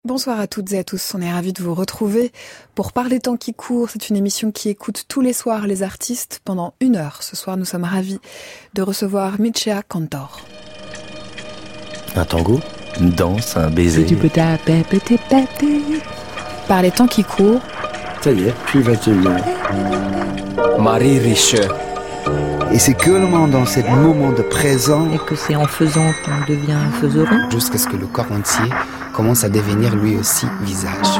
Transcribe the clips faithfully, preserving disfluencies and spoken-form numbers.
Bonsoir à toutes et à tous, on est ravis de vous retrouver pour Par les temps qui courent. C'est une émission qui écoute tous les soirs les artistes pendant une heure. Ce soir, nous sommes ravis de recevoir Mircea Cantor. Un tango, une danse, un baiser. Par les temps qui courent. Ça y est, je suis fatigué. Marie Richer. Et c'est que dans ce moment de présent. Et que c'est en faisant qu'on devient faiseron. Jusqu'à ce que le corps entier commence à devenir lui aussi visage.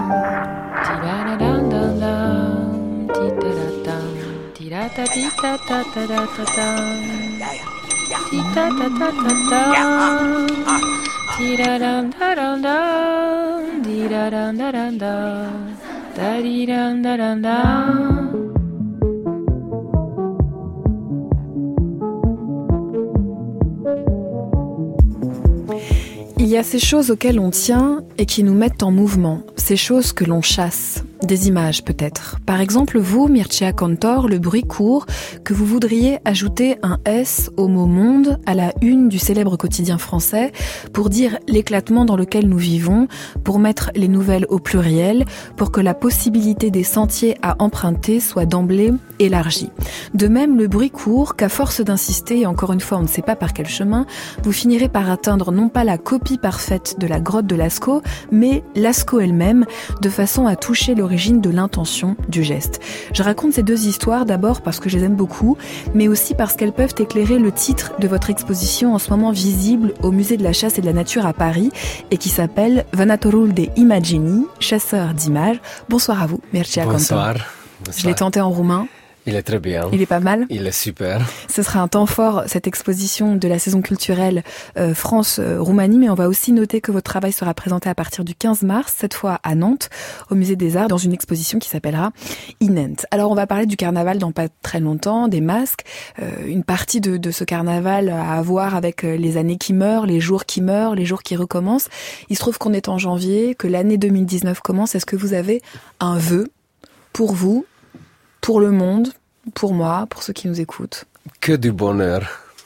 Il y a ces choses auxquelles on tient et qui nous mettent en mouvement, ces choses que l'on chasse, des images peut-être. Par exemple, vous, Mircea Cantor, le bruit court, que vous voudriez ajouter un S au mot monde à la une du célèbre quotidien français pour dire l'éclatement dans lequel nous vivons, pour mettre les nouvelles au pluriel, pour que la possibilité des sentiers à emprunter soit d'emblée élargie. De même, le bruit court qu'à force d'insister, et encore une fois on ne sait pas par quel chemin, vous finirez par atteindre non pas la copie parfaite de la grotte de Lascaux, mais Lascaux elle-même, de façon à toucher l'origine de l'intention du geste. Je raconte ces deux histoires d'abord parce que je les aime beaucoup, mais aussi parce qu'elles peuvent éclairer le titre de votre exposition en ce moment visible au Musée de la Chasse et de la Nature à Paris et qui s'appelle Vanatorul de Imagini, chasseur d'images. Bonsoir à vous, Mircea Cantor. Bonsoir. Je l'ai tenté en roumain. Il est très bien. Il est pas mal. Il est super. Ce sera un temps fort, cette exposition de la saison culturelle euh, France-Roumanie, mais on va aussi noter que votre travail sera présenté à partir du quinze mars, cette fois à Nantes, au Musée des Arts, dans une exposition qui s'appellera Inent. Alors on va parler du carnaval dans pas très longtemps, des masques, euh, une partie de, de ce carnaval à voir avec les années qui meurent, les jours qui meurent, les jours qui recommencent. Il se trouve qu'on est en janvier, que l'année deux mille dix-neuf commence. Est-ce que vous avez un vœu pour vous, pour le monde, pour moi, pour ceux qui nous écoutent? Que du bonheur.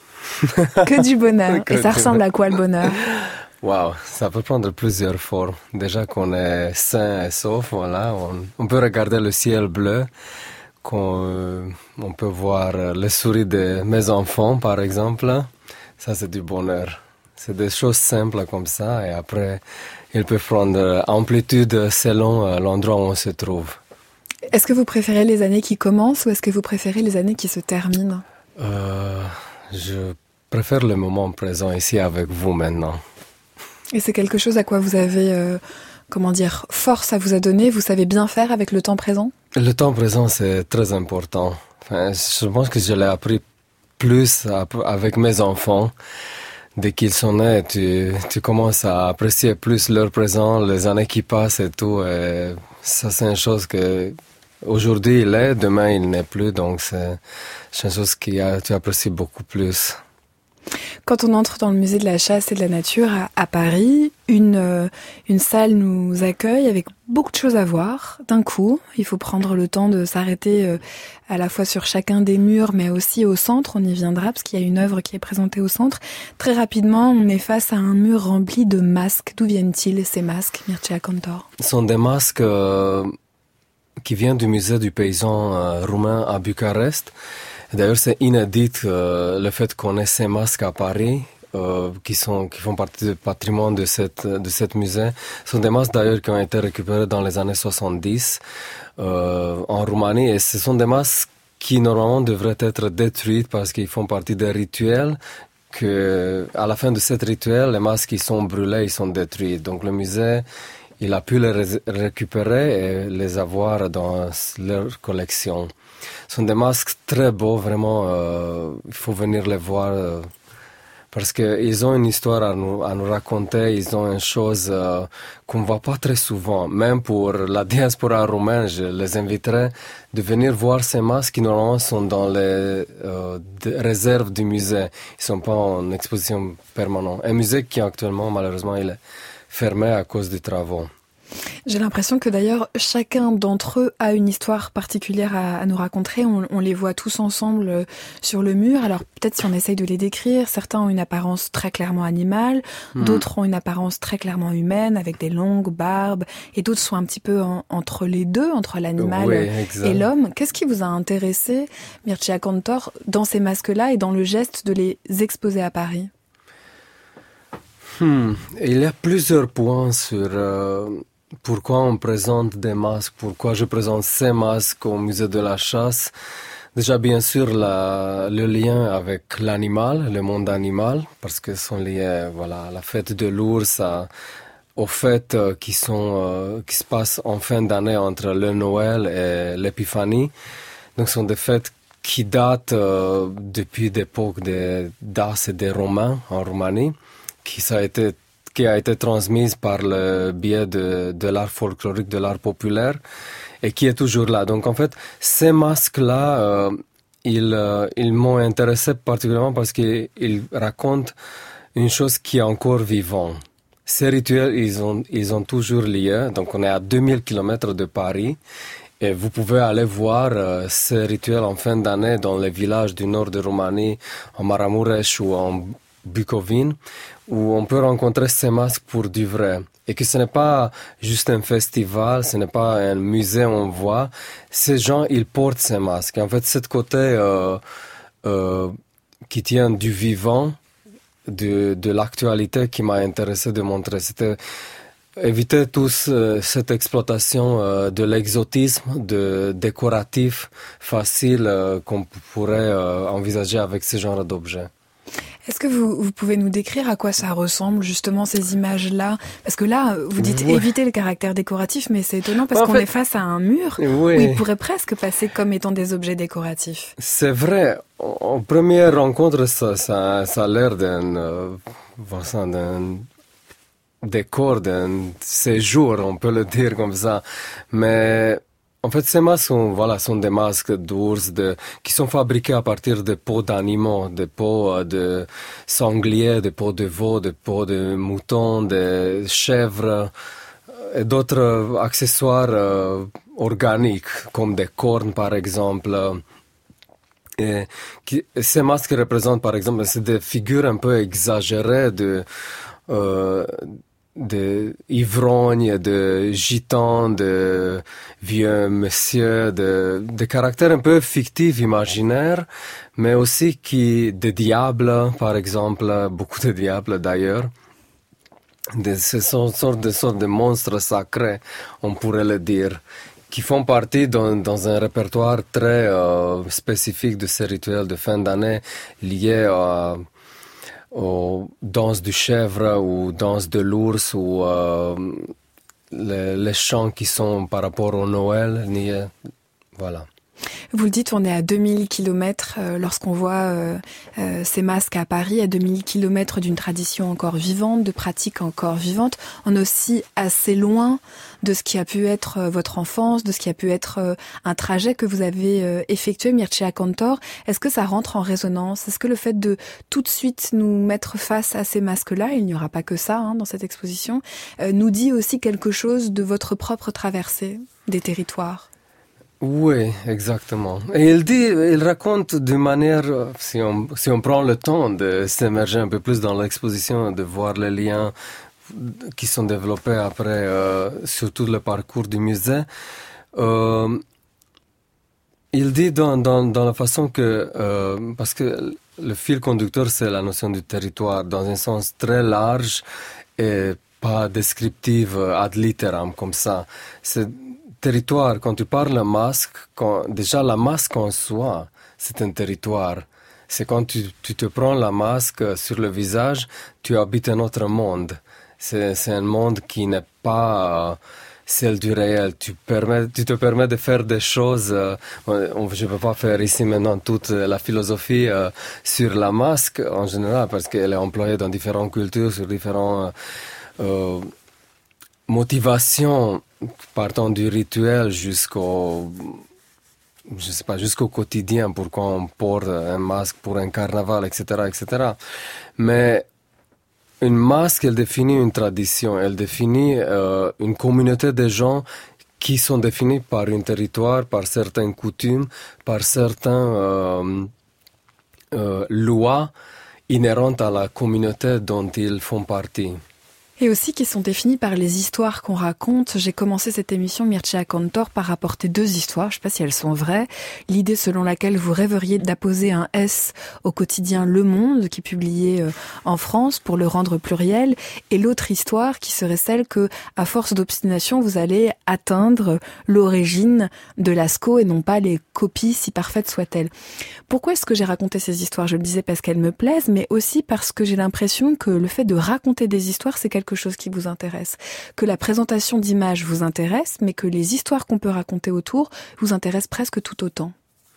Que du bonheur. Que Et ça du ressemble à quoi le bonheur? Waouh, ça peut prendre plusieurs formes. Déjà qu'on est sain et sauf, voilà, on, on peut regarder le ciel bleu, qu'on euh, on peut voir le sourire de mes enfants, par exemple. Ça, c'est du bonheur. C'est des choses simples comme ça, et après, ils peuvent prendre amplitude selon l'endroit où on se trouve. Est-ce que vous préférez les années qui commencent ou est-ce que vous préférez les années qui se terminent? euh, Je préfère le moment présent ici avec vous maintenant. Et c'est quelque chose à quoi vous avez, euh, comment dire, force à vous a donné? Vous savez bien faire avec le temps présent? Le temps présent, c'est très important. Enfin, je pense que je l'ai appris plus avec mes enfants. Dès qu'ils sont nés, tu, tu commences à apprécier plus leur présent, les années qui passent et tout. Et ça, c'est une chose que aujourd'hui il est, demain il n'est plus. Donc c'est, c'est une chose que tu apprécies beaucoup plus. Quand on entre dans le musée de la chasse et de la nature à, à Paris, une, euh, une salle nous accueille avec beaucoup de choses à voir. D'un coup, il faut prendre le temps de s'arrêter euh, à la fois sur chacun des murs, mais aussi au centre. On y viendra parce qu'il y a une œuvre qui est présentée au centre. Très rapidement, on est face à un mur rempli de masques. D'où viennent-ils ces masques, Mircea Cantor? Ce sont des masques euh, qui viennent du musée du paysan euh, roumain à Bucarest. D'ailleurs, c'est inédit euh, le fait qu'on ait ces masques à Paris, euh, qui sont qui font partie du patrimoine de cette de cette musée. Ce sont des masques d'ailleurs qui ont été récupérés dans les années soixante-dix euh, en Roumanie, et ce sont des masques qui normalement devraient être détruits parce qu'ils font partie des rituels. Que à la fin de ce rituel, les masques ils sont brûlés, ils sont détruits. Donc le musée, il a pu les ré- récupérer et les avoir dans leur collection. Ce sont des masques très beaux, vraiment, euh, il faut venir les voir euh, parce qu'ils ont une histoire à nous, à nous raconter, ils ont une chose euh, qu'on ne voit pas très souvent. Même pour la diaspora roumaine, je les inviterai de venir voir ces masques qui normalement sont dans les euh, réserves du musée. Ils ne sont pas en exposition permanente. Un musée qui actuellement, malheureusement, il est fermé à cause des travaux. J'ai l'impression que d'ailleurs chacun d'entre eux a une histoire particulière à, à nous raconter. On, on les voit tous ensemble sur le mur. Alors peut-être si on essaye de les décrire, certains ont une apparence très clairement animale, mmh. d'autres ont une apparence très clairement humaine avec des longues barbes et d'autres sont un petit peu en, entre les deux, entre l'animal oui, et l'homme. Qu'est-ce qui vous a intéressé, Mircea Cantor, dans ces masques-là et dans le geste de les exposer à Paris? hmm. Il y a plusieurs points sur... Euh... Pourquoi on présente des masques? Pourquoi je présente ces masques au musée de la chasse? Déjà, bien sûr, la, le lien avec l'animal, le monde animal, parce que sont liés, voilà, à la fête de l'ours, à, aux fêtes euh, qui sont, euh, qui se passent en fin d'année entre le Noël et l'Épiphanie. Donc, ce sont des fêtes qui datent euh, depuis l'époque des Daces et des Romains en Roumanie, qui ça a été qui a été transmise par le biais de, de l'art folklorique, de l'art populaire, et qui est toujours là. Donc en fait, ces masques-là, euh, ils, euh, ils m'ont intéressé particulièrement parce qu'ils ils racontent une chose qui est encore vivante. Ces rituels, ils ont, ils ont toujours lieu. Donc on est à deux mille kilomètres de Paris, et vous pouvez aller voir euh, ces rituels en fin d'année dans les villages du nord de Roumanie, en Maramureș ou en Bucovine, où on peut rencontrer ces masques pour du vrai. Et que ce n'est pas juste un festival, ce n'est pas un musée où on voit. Ces gens, ils portent ces masques. Et en fait, ce côté euh, euh, qui tient du vivant, de, de l'actualité qui m'a intéressé de montrer. C'était éviter tous euh, cette exploitation euh, de l'exotisme, de décoratif facile euh, qu'on pourrait euh, envisager avec ce genre d'objets. Est-ce que vous, vous pouvez nous décrire à quoi ça ressemble, justement, ces images-là? Parce que là, vous dites ouais. éviter le caractère décoratif, mais c'est étonnant parce en qu'on fait, est face à un mur oui. où il pourrait presque passer comme étant des objets décoratifs. C'est vrai. En première rencontre, ça, ça, ça a l'air d'un, euh, d'un décor, d'un séjour, on peut le dire comme ça. Mais... En fait, ces masques sont, voilà, sont des masques d'ours de, qui sont fabriqués à partir de peaux d'animaux, de peaux de sangliers, de peaux de veaux, de peaux de moutons, de chèvres et d'autres accessoires euh, organiques, comme des cornes par exemple. Et qui, ces masques représentent par exemple, c'est des figures un peu exagérées de... Euh, de ivrognes, de gitans, de vieux messieurs, de, de caractères un peu fictifs, imaginaires, mais aussi qui, des diables, par exemple, beaucoup de diables d'ailleurs. De, ce sont sortes de, sortes de monstres sacrés, on pourrait le dire, qui font partie dans, dans un répertoire très euh, spécifique de ces rituels de fin d'année liés à aux danses du chèvre ou danses de l'ours ou euh, les, les chants qui sont par rapport au Noël. Ni, voilà. Vous le dites, on est à deux mille kilomètres euh, lorsqu'on voit euh, euh, ces masques à Paris, à deux mille kilomètres d'une tradition encore vivante, de pratiques encore vivantes. On est aussi assez loin de ce qui a pu être euh, votre enfance, de ce qui a pu être euh, un trajet que vous avez euh, effectué, Mircea Cantor. Est-ce que ça rentre en résonance? Est-ce que le fait de tout de suite nous mettre face à ces masques-là, il n'y aura pas que ça hein, dans cette exposition, euh, nous dit aussi quelque chose de votre propre traversée des territoires? Oui, exactement. Et il dit, il raconte de manière, si on, si on prend le temps de s'immerger un peu plus dans l'exposition, de voir les liens qui sont développés après, euh, sur tout le parcours du musée, euh, il dit dans, dans, dans la façon que, euh, parce que le fil conducteur, c'est la notion du territoire dans un sens très large et pas descriptive ad litteram comme ça. C'est territoire, quand tu parles masque, quand, déjà la masque en soi, c'est un territoire. C'est quand tu, tu te prends la masque sur le visage, tu habites un autre monde. C'est, c'est un monde qui n'est pas euh, celle du réel. Tu, permets, tu te permets de faire des choses. Euh, on, je ne peux pas faire ici maintenant toute la philosophie euh, sur la masque en général, parce qu'elle est employée dans différentes cultures, sur différentes euh, motivations, partant du rituel jusqu'au, je sais pas, jusqu'au quotidien, pourquoi on porte un masque pour un carnaval, et cetera, et cetera. Mais une masque, elle définit une tradition, elle définit euh, une communauté de gens qui sont définis par un territoire, par certaines coutumes, par certaines euh, euh, lois inhérentes à la communauté dont ils font partie. Et aussi qui sont définis par les histoires qu'on raconte. J'ai commencé cette émission Mircea Cantor par rapporter deux histoires, je ne sais pas si elles sont vraies. L'idée selon laquelle vous rêveriez d'apposer un S au quotidien Le Monde, qui est publié en France, pour le rendre pluriel. Et l'autre histoire qui serait celle que, à force d'obstination, vous allez atteindre l'origine de Lascaux et non pas les copies, si parfaites soient-elles. Pourquoi est-ce que j'ai raconté ces histoires ? Je le disais parce qu'elles me plaisent, mais aussi parce que j'ai l'impression que le fait de raconter des histoires, c'est quelque chose qui vous intéresse. Que la présentation d'images vous intéresse, mais que les histoires qu'on peut raconter autour vous intéressent presque tout autant.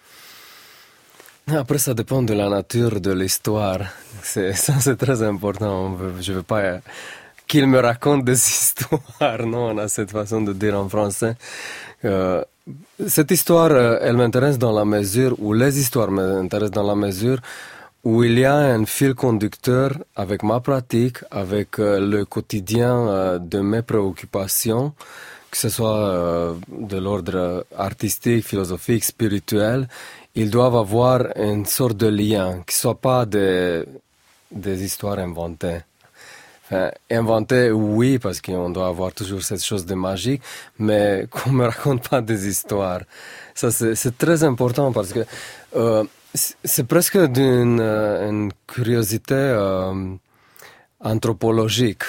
Après, ça dépend de la nature de l'histoire. C'est, ça, c'est très important. Je ne veux pas euh, qu'il me raconte des histoires. Non, on a cette façon de dire en français. Euh, cette histoire, elle m'intéresse dans la mesure où les histoires m'intéressent dans la mesure où il y a un fil conducteur avec ma pratique, avec euh, le quotidien euh, de mes préoccupations, que ce soit euh, de l'ordre artistique, philosophique, spirituel. Ils doivent avoir une sorte de lien, qui ne soit pas des, des histoires inventées. Enfin, inventées, oui, parce qu'on doit avoir toujours cette chose de magique, mais qu'on ne me raconte pas des histoires. Ça, c'est, c'est très important parce que euh, c'est presque d'une euh, une curiosité euh, anthropologique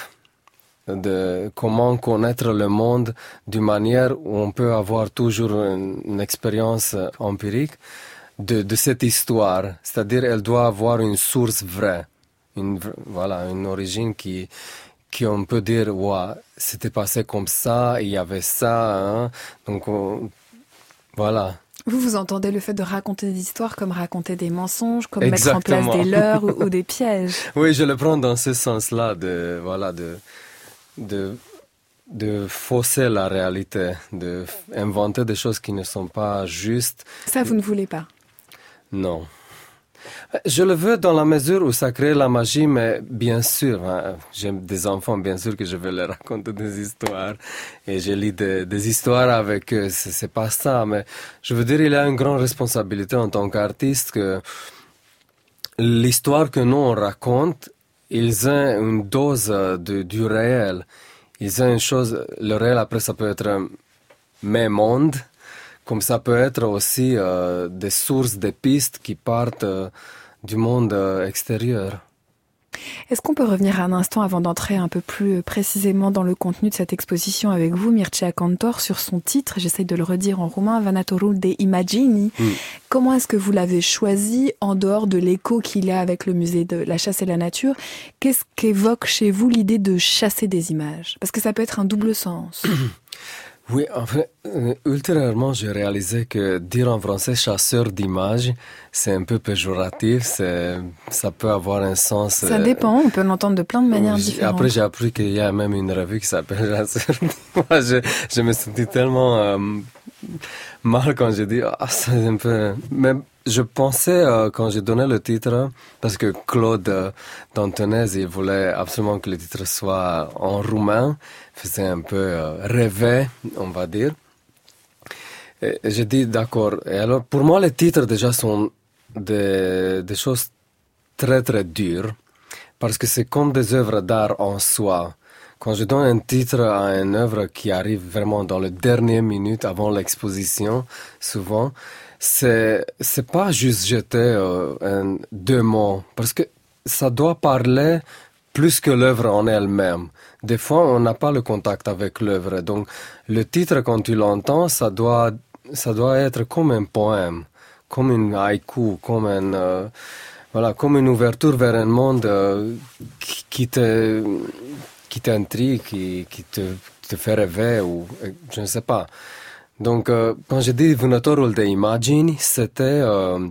de comment connaître le monde d'une manière où on peut avoir toujours une, une expérience empirique de, de cette histoire. C'est-à-dire elle doit avoir une source vraie, une, voilà, une origine qui, qui on peut dire, ouais, c'était passé comme ça, il y avait ça, hein, donc on, voilà. Vous, vous entendez le fait de raconter des histoires comme raconter des mensonges, comme Exactement. Mettre en place des leurres ou, ou des pièges. Oui, je le prends dans ce sens-là, de, voilà, de, de, de fausser la réalité, de inventer des choses qui ne sont pas justes. Ça, vous ne voulez pas? Non. Je le veux dans la mesure où ça crée la magie, mais bien sûr, hein, j'ai des enfants, bien sûr que je vais leur raconter des histoires et je lis des, des histoires avec eux, c'est, c'est pas ça, mais je veux dire, il y a une grande responsabilité en tant qu'artiste que l'histoire que nous on raconte, ils ont une dose de, du réel, ils ont une chose, le réel après ça peut être mes mondes, comme ça peut être aussi euh, des sources, des pistes qui partent euh, du monde euh, extérieur. Est-ce qu'on peut revenir un instant avant d'entrer un peu plus précisément dans le contenu de cette exposition avec vous, Mircea Cantor, sur son titre, j'essaie de le redire en roumain, Vanatorul de Imagini. Mm. Comment est-ce que vous l'avez choisi en dehors de l'écho qu'il a avec le musée de la chasse et la nature? Qu'est-ce qu'évoque chez vous l'idée de chasser des images? Parce que ça peut être un double sens. Oui, en fait, euh, ultérieurement, j'ai réalisé que dire en français chasseur d'images, c'est un peu péjoratif, c'est, ça peut avoir un sens... Ça euh, dépend, on peut l'entendre de plein de manières différentes. Après, j'ai appris qu'il y a même une revue qui s'appelle chasseur d'images. Je, je me sentis tellement euh, mal quand j'ai dit, ah, c'est un peu... Mais je pensais, euh, quand j'ai donné le titre, parce que Claude euh, Dantonez, il voulait absolument que le titre soit en roumain, faisait un peu euh, rêver, on va dire. Et, et j'ai dit d'accord. Et alors, pour moi, les titres déjà sont des, des choses très très dures, parce que c'est comme des œuvres d'art en soi. Quand je donne un titre à une œuvre qui arrive vraiment dans les dernières minutes avant l'exposition, souvent, c'est c'est pas juste jeter euh, un, deux mots, parce que ça doit parler plus que l'œuvre en elle-même. Des fois, on n'a pas le contact avec l'œuvre, donc le titre, quand tu l'entends, ça doit ça doit être comme un poème, comme une haïku, comme un euh, voilà, comme une ouverture vers un monde euh, qui, qui te qui t'intrigue, qui qui te te fait rêver, ou je ne sais pas. Donc, euh, quand j'ai dit Vânătorul de imagini, c'était euh,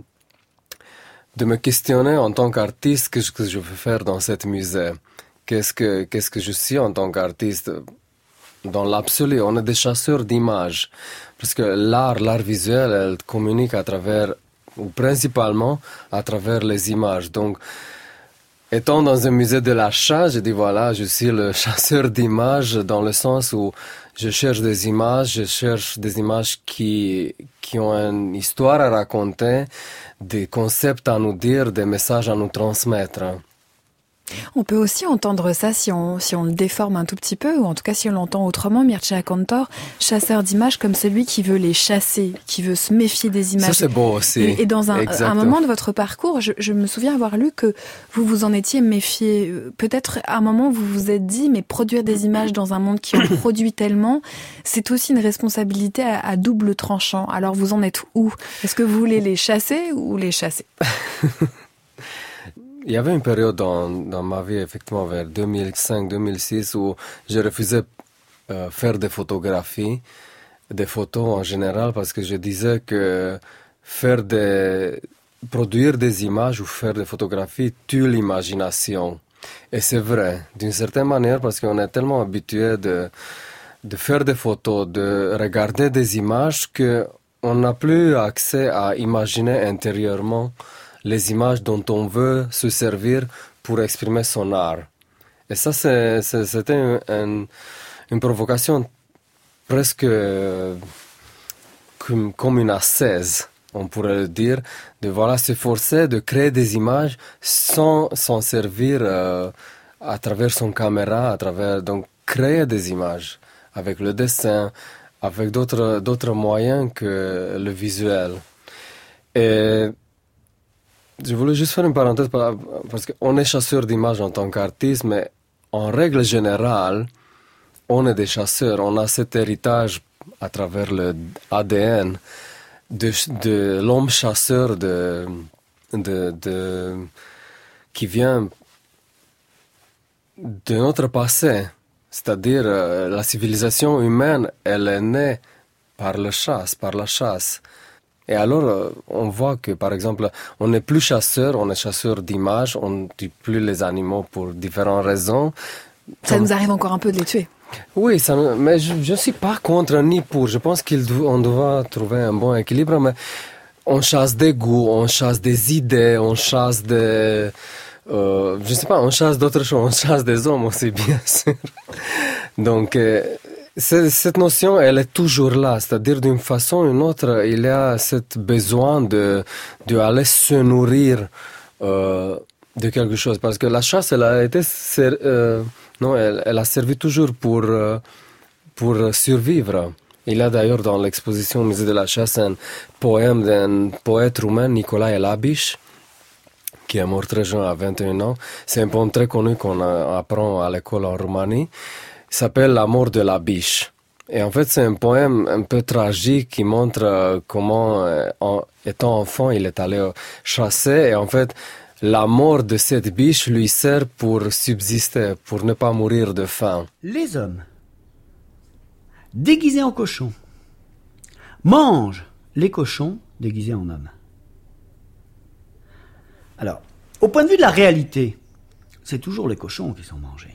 de me questionner en tant qu'artiste qu'est-ce que je veux faire dans cet musée. Qu'est-ce que, qu'est-ce que je suis en tant qu'artiste dans l'absolu. On est des chasseurs d'images. Parce que l'art, l'art visuel, elle communique à travers, ou principalement à travers les images. Donc, étant dans un musée de la chasse, je dis voilà, je suis le chasseur d'images dans le sens où je cherche des images, je cherche des images qui, qui ont une histoire à raconter, des concepts à nous dire, des messages à nous transmettre. On peut aussi entendre ça si on, si on le déforme un tout petit peu, ou en tout cas si on l'entend autrement, Mircea Cantor, chasseur d'images comme celui qui veut les chasser, qui veut se méfier des images. Ça c'est beau aussi. Et, et dans un, un moment de votre parcours, je, je me souviens avoir lu que vous vous en étiez méfié. Peut-être à un moment vous vous êtes dit, mais produire des images dans un monde qui en produit tellement, c'est aussi une responsabilité à, à double tranchant. Alors vous en êtes où? Est-ce que vous voulez les chasser ou les chasser? Il y avait une période dans, dans ma vie, effectivement, vers deux mille cinq deux mille six, où je refusais euh, faire des photographies, des photos en général, parce que je disais que faire des, produire des images ou faire des photographies tue l'imagination. Et c'est vrai, d'une certaine manière, parce qu'on est tellement habitué de, de faire des photos, de regarder des images, qu'on n'a plus accès à imaginer intérieurement les images dont on veut se servir pour exprimer son art. Et ça, c'est, c'est, c'était une, une, une provocation presque euh, comme, comme une ascèse, on pourrait le dire, de voilà, se forcer de créer des images sans s'en servir euh, à travers son caméra, à travers, donc créer des images avec le dessin, avec d'autres, d'autres moyens que le visuel. Et je voulais juste faire une parenthèse parce qu'on est chasseur d'images en tant qu'artiste, mais en règle générale, on est des chasseurs. On a cet héritage à travers le A D N de, de l'homme chasseur de, de, de, qui vient de notre passé. C'est-à-dire, la civilisation humaine, elle est née par la chasse, par la chasse. Et alors, on voit que, par exemple, on n'est plus chasseur, on est chasseur d'images, on ne tue plus les animaux pour différentes raisons. Ça nous arrive encore un peu de les tuer. Oui, ça, mais je ne suis pas contre ni pour. Je pense qu'on doit trouver un bon équilibre, mais on chasse des goûts, on chasse des idées, on chasse des... Euh, je ne sais pas, on chasse d'autres choses, on chasse des hommes aussi, bien sûr. Donc... Euh, cette notion, elle est toujours là, c'est-à-dire d'une façon ou d'une autre, il y a ce besoin de, de aller se nourrir euh, de quelque chose, parce que la chasse, elle a été, euh, non, elle, elle a servi toujours pour euh, pour survivre. Il y a d'ailleurs dans l'exposition au musée de la chasse un poème d'un poète roumain, Nicolae Labiș, qui est mort très jeune à vingt et un ans. C'est un poème très connu qu'on apprend à l'école en Roumanie. Il s'appelle La mort de la biche. Et en fait, c'est un poème un peu tragique qui montre euh, comment, euh, en, étant enfant, il est allé chasser. Et en fait, la mort de cette biche lui sert pour subsister, pour ne pas mourir de faim. Les hommes, déguisés en cochons, mangent les cochons déguisés en hommes. Alors, au point de vue de la réalité, c'est toujours les cochons qui sont mangés.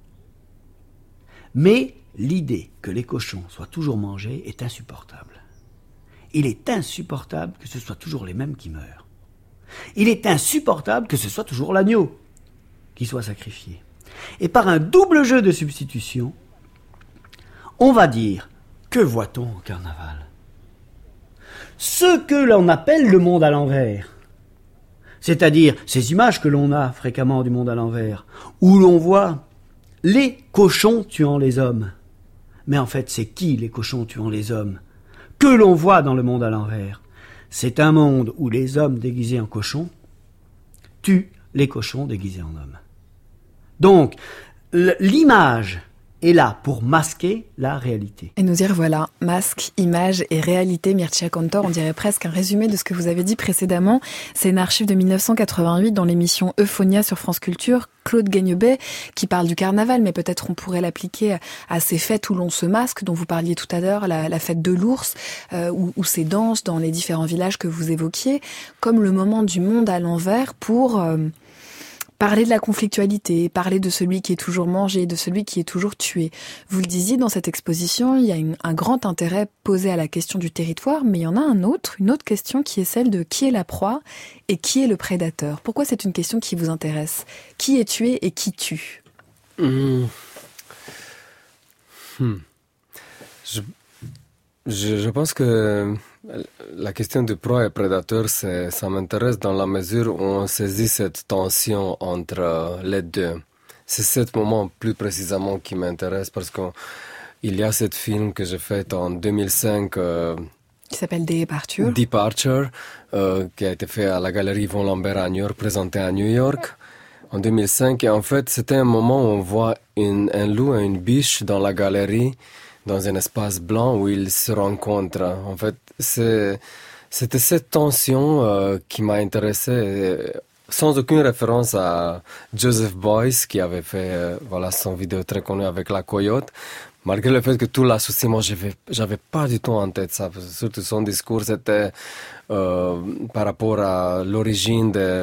Mais l'idée que les cochons soient toujours mangés est insupportable. Il est insupportable que ce soit toujours les mêmes qui meurent. Il est insupportable que ce soit toujours l'agneau qui soit sacrifié. Et par un double jeu de substitution, on va dire, que voit-on au carnaval? Ce que l'on appelle le monde à l'envers. C'est-à-dire ces images que l'on a fréquemment du monde à l'envers, où l'on voit les cochons tuant les hommes. Mais en fait, c'est qui les cochons tuant les hommes que l'on voit dans le monde à l'envers? C'est un monde où les hommes déguisés en cochons tuent les cochons déguisés en hommes. Donc, l'image est là pour masquer la réalité. Et nous y revoilà. Masque, image et réalité, Mircea Cantor, on dirait presque un résumé de ce que vous avez dit précédemment. C'est une archive de mille neuf cent quatre-vingt-huit dans l'émission Euphonia sur France Culture. Claude Gagnebet qui parle du carnaval, mais peut-être on pourrait l'appliquer à ces fêtes où l'on se masque, dont vous parliez tout à l'heure, la, la fête de l'ours, euh, ou, ou ces danses dans les différents villages que vous évoquiez, comme le moment du monde à l'envers pour... Euh, Parler de la conflictualité, parler de celui qui est toujours mangé, de celui qui est toujours tué. Vous le disiez, dans cette exposition, il y a une, un grand intérêt posé à la question du territoire, mais il y en a un autre, une autre question qui est celle de qui est la proie et qui est le prédateur. Pourquoi c'est une question qui vous intéresse? Qui est tué et qui tue? Mmh. Hmm. Je, je, je pense que la question de proie et prédateur, c'est, ça m'intéresse dans la mesure où on saisit cette tension entre les deux. C'est ce moment plus précisément qui m'intéresse parce qu'il y a ce film que j'ai fait en deux mille cinq euh, qui s'appelle Departure, Departure euh, qui a été fait à la galerie Yvon Lambert à New York, présenté à New York en deux mille cinq. Et en fait, c'était un moment où on voit une, un loup et une biche dans la galerie, dans un espace blanc où ils se rencontrent. En fait, c'est, c'était cette tension euh, qui m'a intéressé, sans aucune référence à Joseph Beuys, qui avait fait euh, voilà, son vidéo très connue avec la coyote. Malgré le fait que tout l'associé, moi, j'avais, j'avais pas du tout en tête ça. Parce que surtout son discours, c'était euh, par rapport à l'origine de...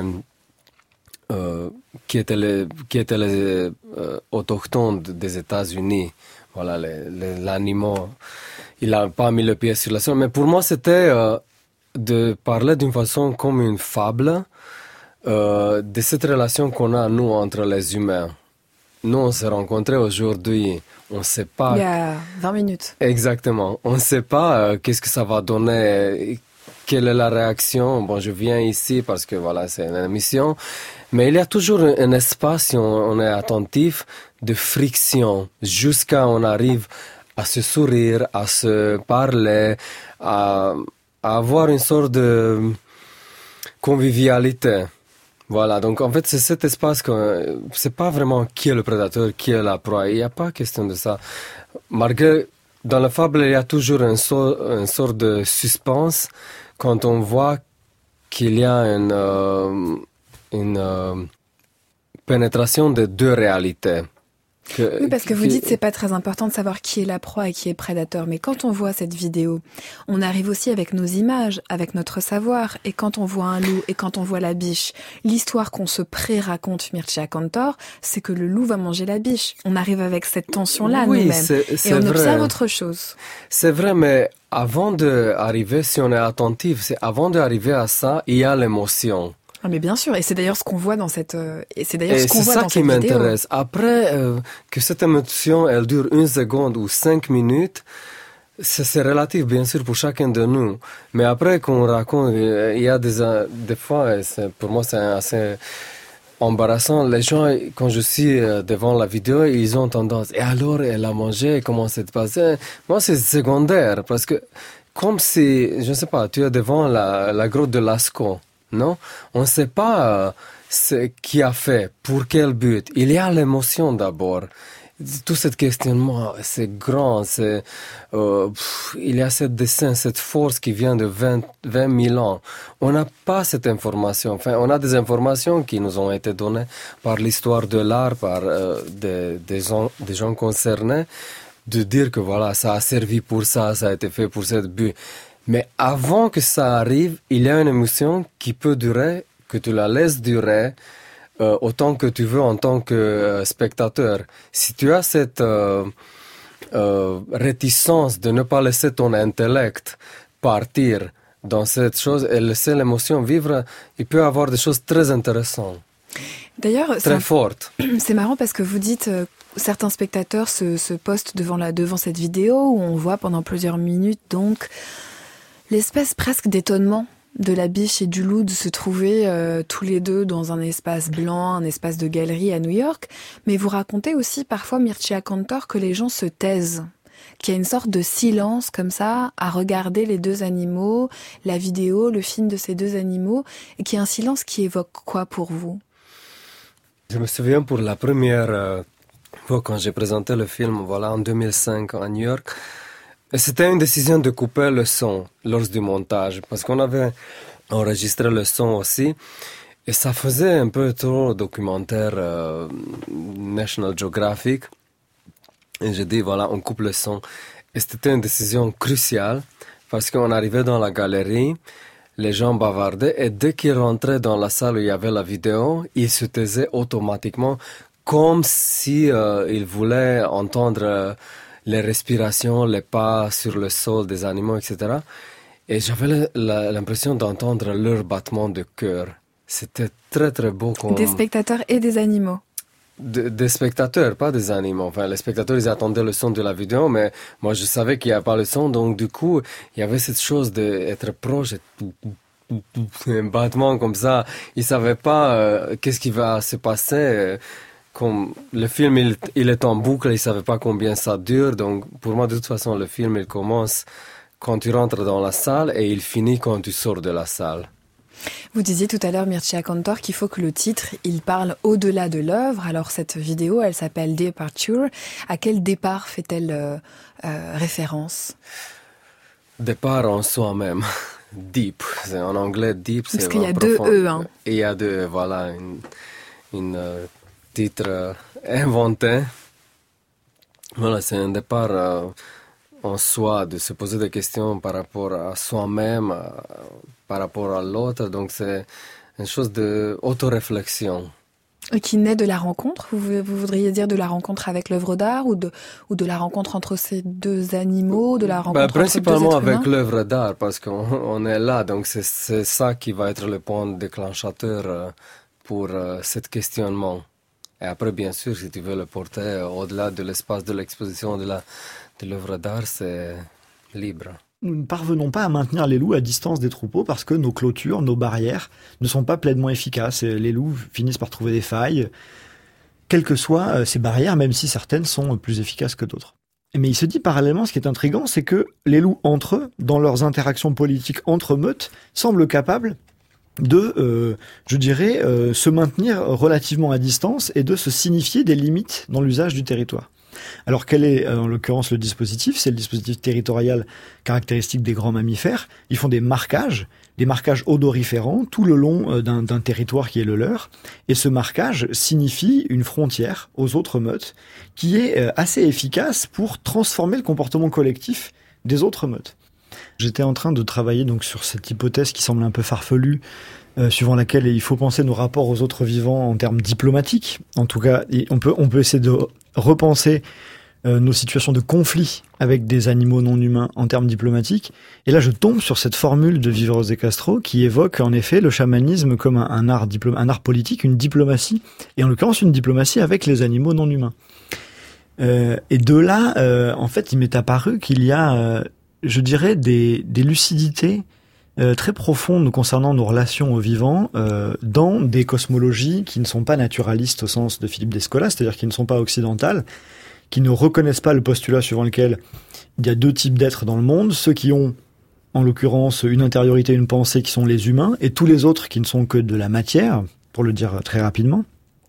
Euh, qui étaient les, qui étaient les euh, autochtones des États-Unis. Voilà, les, les, l'animal. Il n'a pas mis le pied sur la sol. Mais pour moi, c'était euh, de parler d'une façon comme une fable euh, de cette relation qu'on a, nous, entre les humains. Nous, on s'est rencontrés aujourd'hui. On ne sait pas... Il y a vingt minutes. Exactement. On ne sait pas euh, qu'est-ce que ça va donner... Quelle est la réaction? Bon, je viens ici parce que voilà, c'est une émission. Mais il y a toujours un, un espace, si on, on est attentif, de friction, jusqu'à on arrive à se sourire, à se parler, à, à avoir une sorte de convivialité. Voilà, donc en fait, c'est cet espace que c'est pas vraiment qui est le prédateur, qui est la proie. Il n'y a pas question de ça. Malgré, dans la fable, il y a toujours une, so, une sorte de suspense quand on voit qu'il y a une, euh, une euh, pénétration de deux réalités. Que, oui, parce que vous dites c'est pas très important de savoir qui est la proie et qui est le prédateur, mais quand on voit cette vidéo, on arrive aussi avec nos images, avec notre savoir, et quand on voit un loup et quand on voit la biche, l'histoire qu'on se pré-raconte Mircea Cantor, c'est que le loup va manger la biche. On arrive avec cette tension-là oui, nous-mêmes, c'est, c'est et on vrai. observe autre chose. C'est vrai, mais avant d'arriver, si on est attentif, c'est avant d'arriver à ça, il y a l'émotion. Ah mais bien sûr, et c'est d'ailleurs ce qu'on voit dans cette euh, et c'est d'ailleurs et ce qu'on voit dans cette vidéo. C'est ça qui vidéo. m'intéresse. Après euh, que cette émotion elle dure une seconde ou cinq minutes, c'est, c'est relatif bien sûr pour chacun de nous. Mais après qu'on raconte, il y a des des fois, et c'est, pour moi c'est assez embarrassant. Les gens quand je suis devant la vidéo, ils ont tendance. Et alors elle a mangé, comment c'est passé? Moi c'est secondaire parce que comme si je ne sais pas, tu es devant la la grotte de Lascaux. Non, on ne sait pas euh, ce qui a fait, pour quel but. Il y a l'émotion d'abord. Tout ce questionnement, c'est grand, c'est, euh, pff, il y a ce dessin, cette force qui vient de vingt mille ans. On n'a pas cette information. Enfin, on a des informations qui nous ont été données par l'histoire de l'art, par euh, des, des, gens, des gens concernés, de dire que voilà, ça a servi pour ça, ça a été fait pour ce but. Mais avant que ça arrive, il y a une émotion qui peut durer, que tu la laisses durer euh, autant que tu veux en tant que euh, spectateur. Si tu as cette euh, euh, réticence de ne pas laisser ton intellect partir dans cette chose et laisser l'émotion vivre, il peut y avoir des choses très intéressantes. D'ailleurs, très fortes. C'est marrant parce que vous dites euh, certains spectateurs se, se postent devant, la, devant cette vidéo où on voit pendant plusieurs minutes donc l'espèce presque d'étonnement de la biche et du loup de se trouver euh, tous les deux dans un espace blanc, un espace de galerie à New York. Mais vous racontez aussi parfois, Mircea Cantor, que les gens se taisent, qu'il y a une sorte de silence comme ça à regarder les deux animaux, la vidéo, le film de ces deux animaux, et qu'il y a un silence qui évoque quoi pour vous? Je me souviens pour la première euh, fois quand j'ai présenté le film, voilà, en deux mille cinq à New York. Et c'était une décision de couper le son lors du montage, parce qu'on avait enregistré le son aussi, et ça faisait un peu trop documentaire euh, National Geographic. Et j'ai dit, voilà, on coupe le son. Et c'était une décision cruciale, parce qu'on arrivait dans la galerie, les gens bavardaient et dès qu'ils rentraient dans la salle où il y avait la vidéo, ils se taisaient automatiquement comme si euh, ils voulaient entendre euh, les respirations, les pas sur le sol des animaux, et cetera. Et j'avais la, la, l'impression d'entendre leur battement de cœur. C'était très très beau. Comme... Des spectateurs et des animaux. De, des spectateurs, pas des animaux. Enfin, les spectateurs, ils attendaient le son de la vidéo, mais moi, je savais qu'il n'y avait pas le son, donc du coup, il y avait cette chose d'être proche, et un battement comme ça. Ils ne savaient pas euh, qu'est-ce qui va se passer. Comme le film, il, il est en boucle, ils ne savaient pas combien ça dure, donc pour moi, de toute façon, le film, il commence quand tu rentres dans la salle et il finit quand tu sors de la salle. Vous disiez tout à l'heure, Mircea Cantor, qu'il faut que le titre, il parle au-delà de l'œuvre. Alors cette vidéo, elle s'appelle Departure. À quel départ fait-elle euh, euh, référence? Départ en soi-même. Deep. C'est en anglais, deep, c'est parce qu'il y a profond. deux E. Hein. Il y a deux, voilà, une, une euh, titre euh, inventé. Voilà, c'est un départ euh, en soi, de se poser des questions par rapport à soi-même, euh, par rapport à l'autre, donc c'est une chose d'autoréflexion. Et qui naît de la rencontre, vous, vous voudriez dire de la rencontre avec l'œuvre d'art ou de, ou de la rencontre entre ces deux animaux, de la rencontre bah, entre deux êtres humains? Principalement avec l'œuvre d'art, parce qu'on on est là, donc c'est, c'est ça qui va être le point déclenchateur euh, pour euh, ce questionnement. Et après, bien sûr, si tu veux le porter euh, au-delà de l'espace de l'exposition de, la, de l'œuvre d'art, c'est libre. Nous ne parvenons pas à maintenir les loups à distance des troupeaux parce que nos clôtures, nos barrières ne sont pas pleinement efficaces. Et les loups finissent par trouver des failles, quelles que soient ces barrières, même si certaines sont plus efficaces que d'autres. Mais il se dit parallèlement, ce qui est intriguant, c'est que les loups entre eux, dans leurs interactions politiques entre meutes, semblent capables de, euh, je dirais, euh, se maintenir relativement à distance et de se signifier des limites dans l'usage du territoire. Alors quel est en l'occurrence le dispositif? C'est le dispositif territorial caractéristique des grands mammifères. Ils font des marquages, des marquages odoriférants tout le long d'un, d'un territoire qui est le leur. Et ce marquage signifie une frontière aux autres meutes qui est assez efficace pour transformer le comportement collectif des autres meutes. J'étais en train de travailler donc sur cette hypothèse qui semble un peu farfelue, euh, suivant laquelle il faut penser nos rapports aux autres vivants en termes diplomatiques. En tout cas, on peut, on peut essayer de repenser euh, nos situations de conflit avec des animaux non humains en termes diplomatiques. Et là, je tombe sur cette formule de Viveros de Castro qui évoque en effet le chamanisme comme un, un, art, diplom- un art politique, une diplomatie, et en l'occurrence une diplomatie avec les animaux non humains. Euh, et de là, euh, en fait, il m'est apparu qu'il y a, euh, je dirais, des, des lucidités euh, très profondes concernant nos relations aux vivants euh, dans des cosmologies qui ne sont pas naturalistes au sens de Philippe Descola, c'est-à-dire qui ne sont pas occidentales, qui ne reconnaissent pas le postulat suivant lequel il y a deux types d'êtres dans le monde, ceux qui ont, en l'occurrence, une intériorité, une pensée, qui sont les humains, et tous les autres qui ne sont que de la matière, pour le dire très rapidement.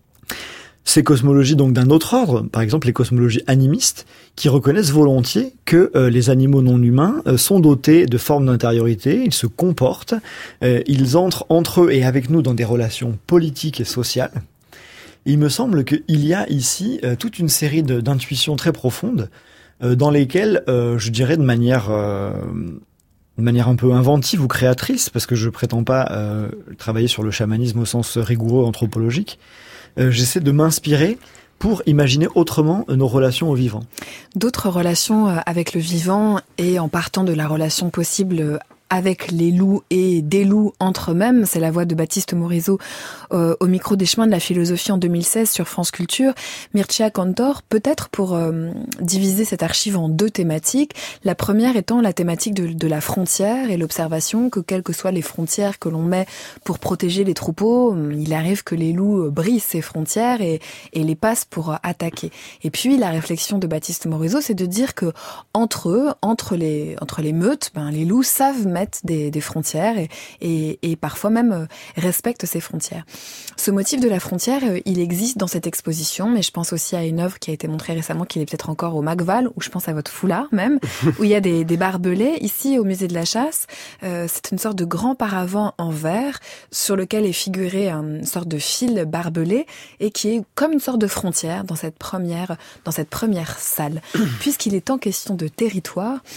Ces cosmologies donc d'un autre ordre, par exemple les cosmologies animistes, qui reconnaissent volontiers que euh, les animaux non humains euh, sont dotés de formes d'intériorité, ils se comportent, euh, ils entrent entre eux et avec nous dans des relations politiques et sociales. Et il me semble qu'il y a ici euh, toute une série de, d'intuitions très profondes euh, dans lesquelles, euh, je dirais de manière, euh, de manière un peu inventive ou créatrice, parce que je prétends pas euh, travailler sur le chamanisme au sens rigoureux anthropologique, Euh, j'essaie de m'inspirer pour imaginer autrement nos relations au vivant. D'autres relations avec le vivant et en partant de la relation possible avec les loups et des loups entre eux-mêmes, c'est la voix de Baptiste Morisot euh, au micro des chemins de la philosophie en deux mille seize sur France Culture. Mircea Cantor, peut-être pour euh, diviser cette archive en deux thématiques, la première étant la thématique de, de la frontière et l'observation que quelles que soient les frontières que l'on met pour protéger les troupeaux, il arrive que les loups brisent ces frontières et, et les passent pour attaquer. Et puis la réflexion de Baptiste Morisot, c'est de dire que entre eux, entre les, entre les meutes, ben, les loups savent mettent des, des frontières et, et, et parfois même euh, respectent ces frontières. Ce motif de la frontière, euh, il existe dans cette exposition, mais je pense aussi à une œuvre qui a été montrée récemment, qui est peut-être encore au Macval, ou je pense à votre foulard même, où il y a des, des barbelés. Ici, au musée de la Chasse, euh, c'est une sorte de grand paravent en verre sur lequel est figuré une sorte de fil barbelé et qui est comme une sorte de frontière dans cette première, dans cette première salle. Puisqu'il est en question de territoire,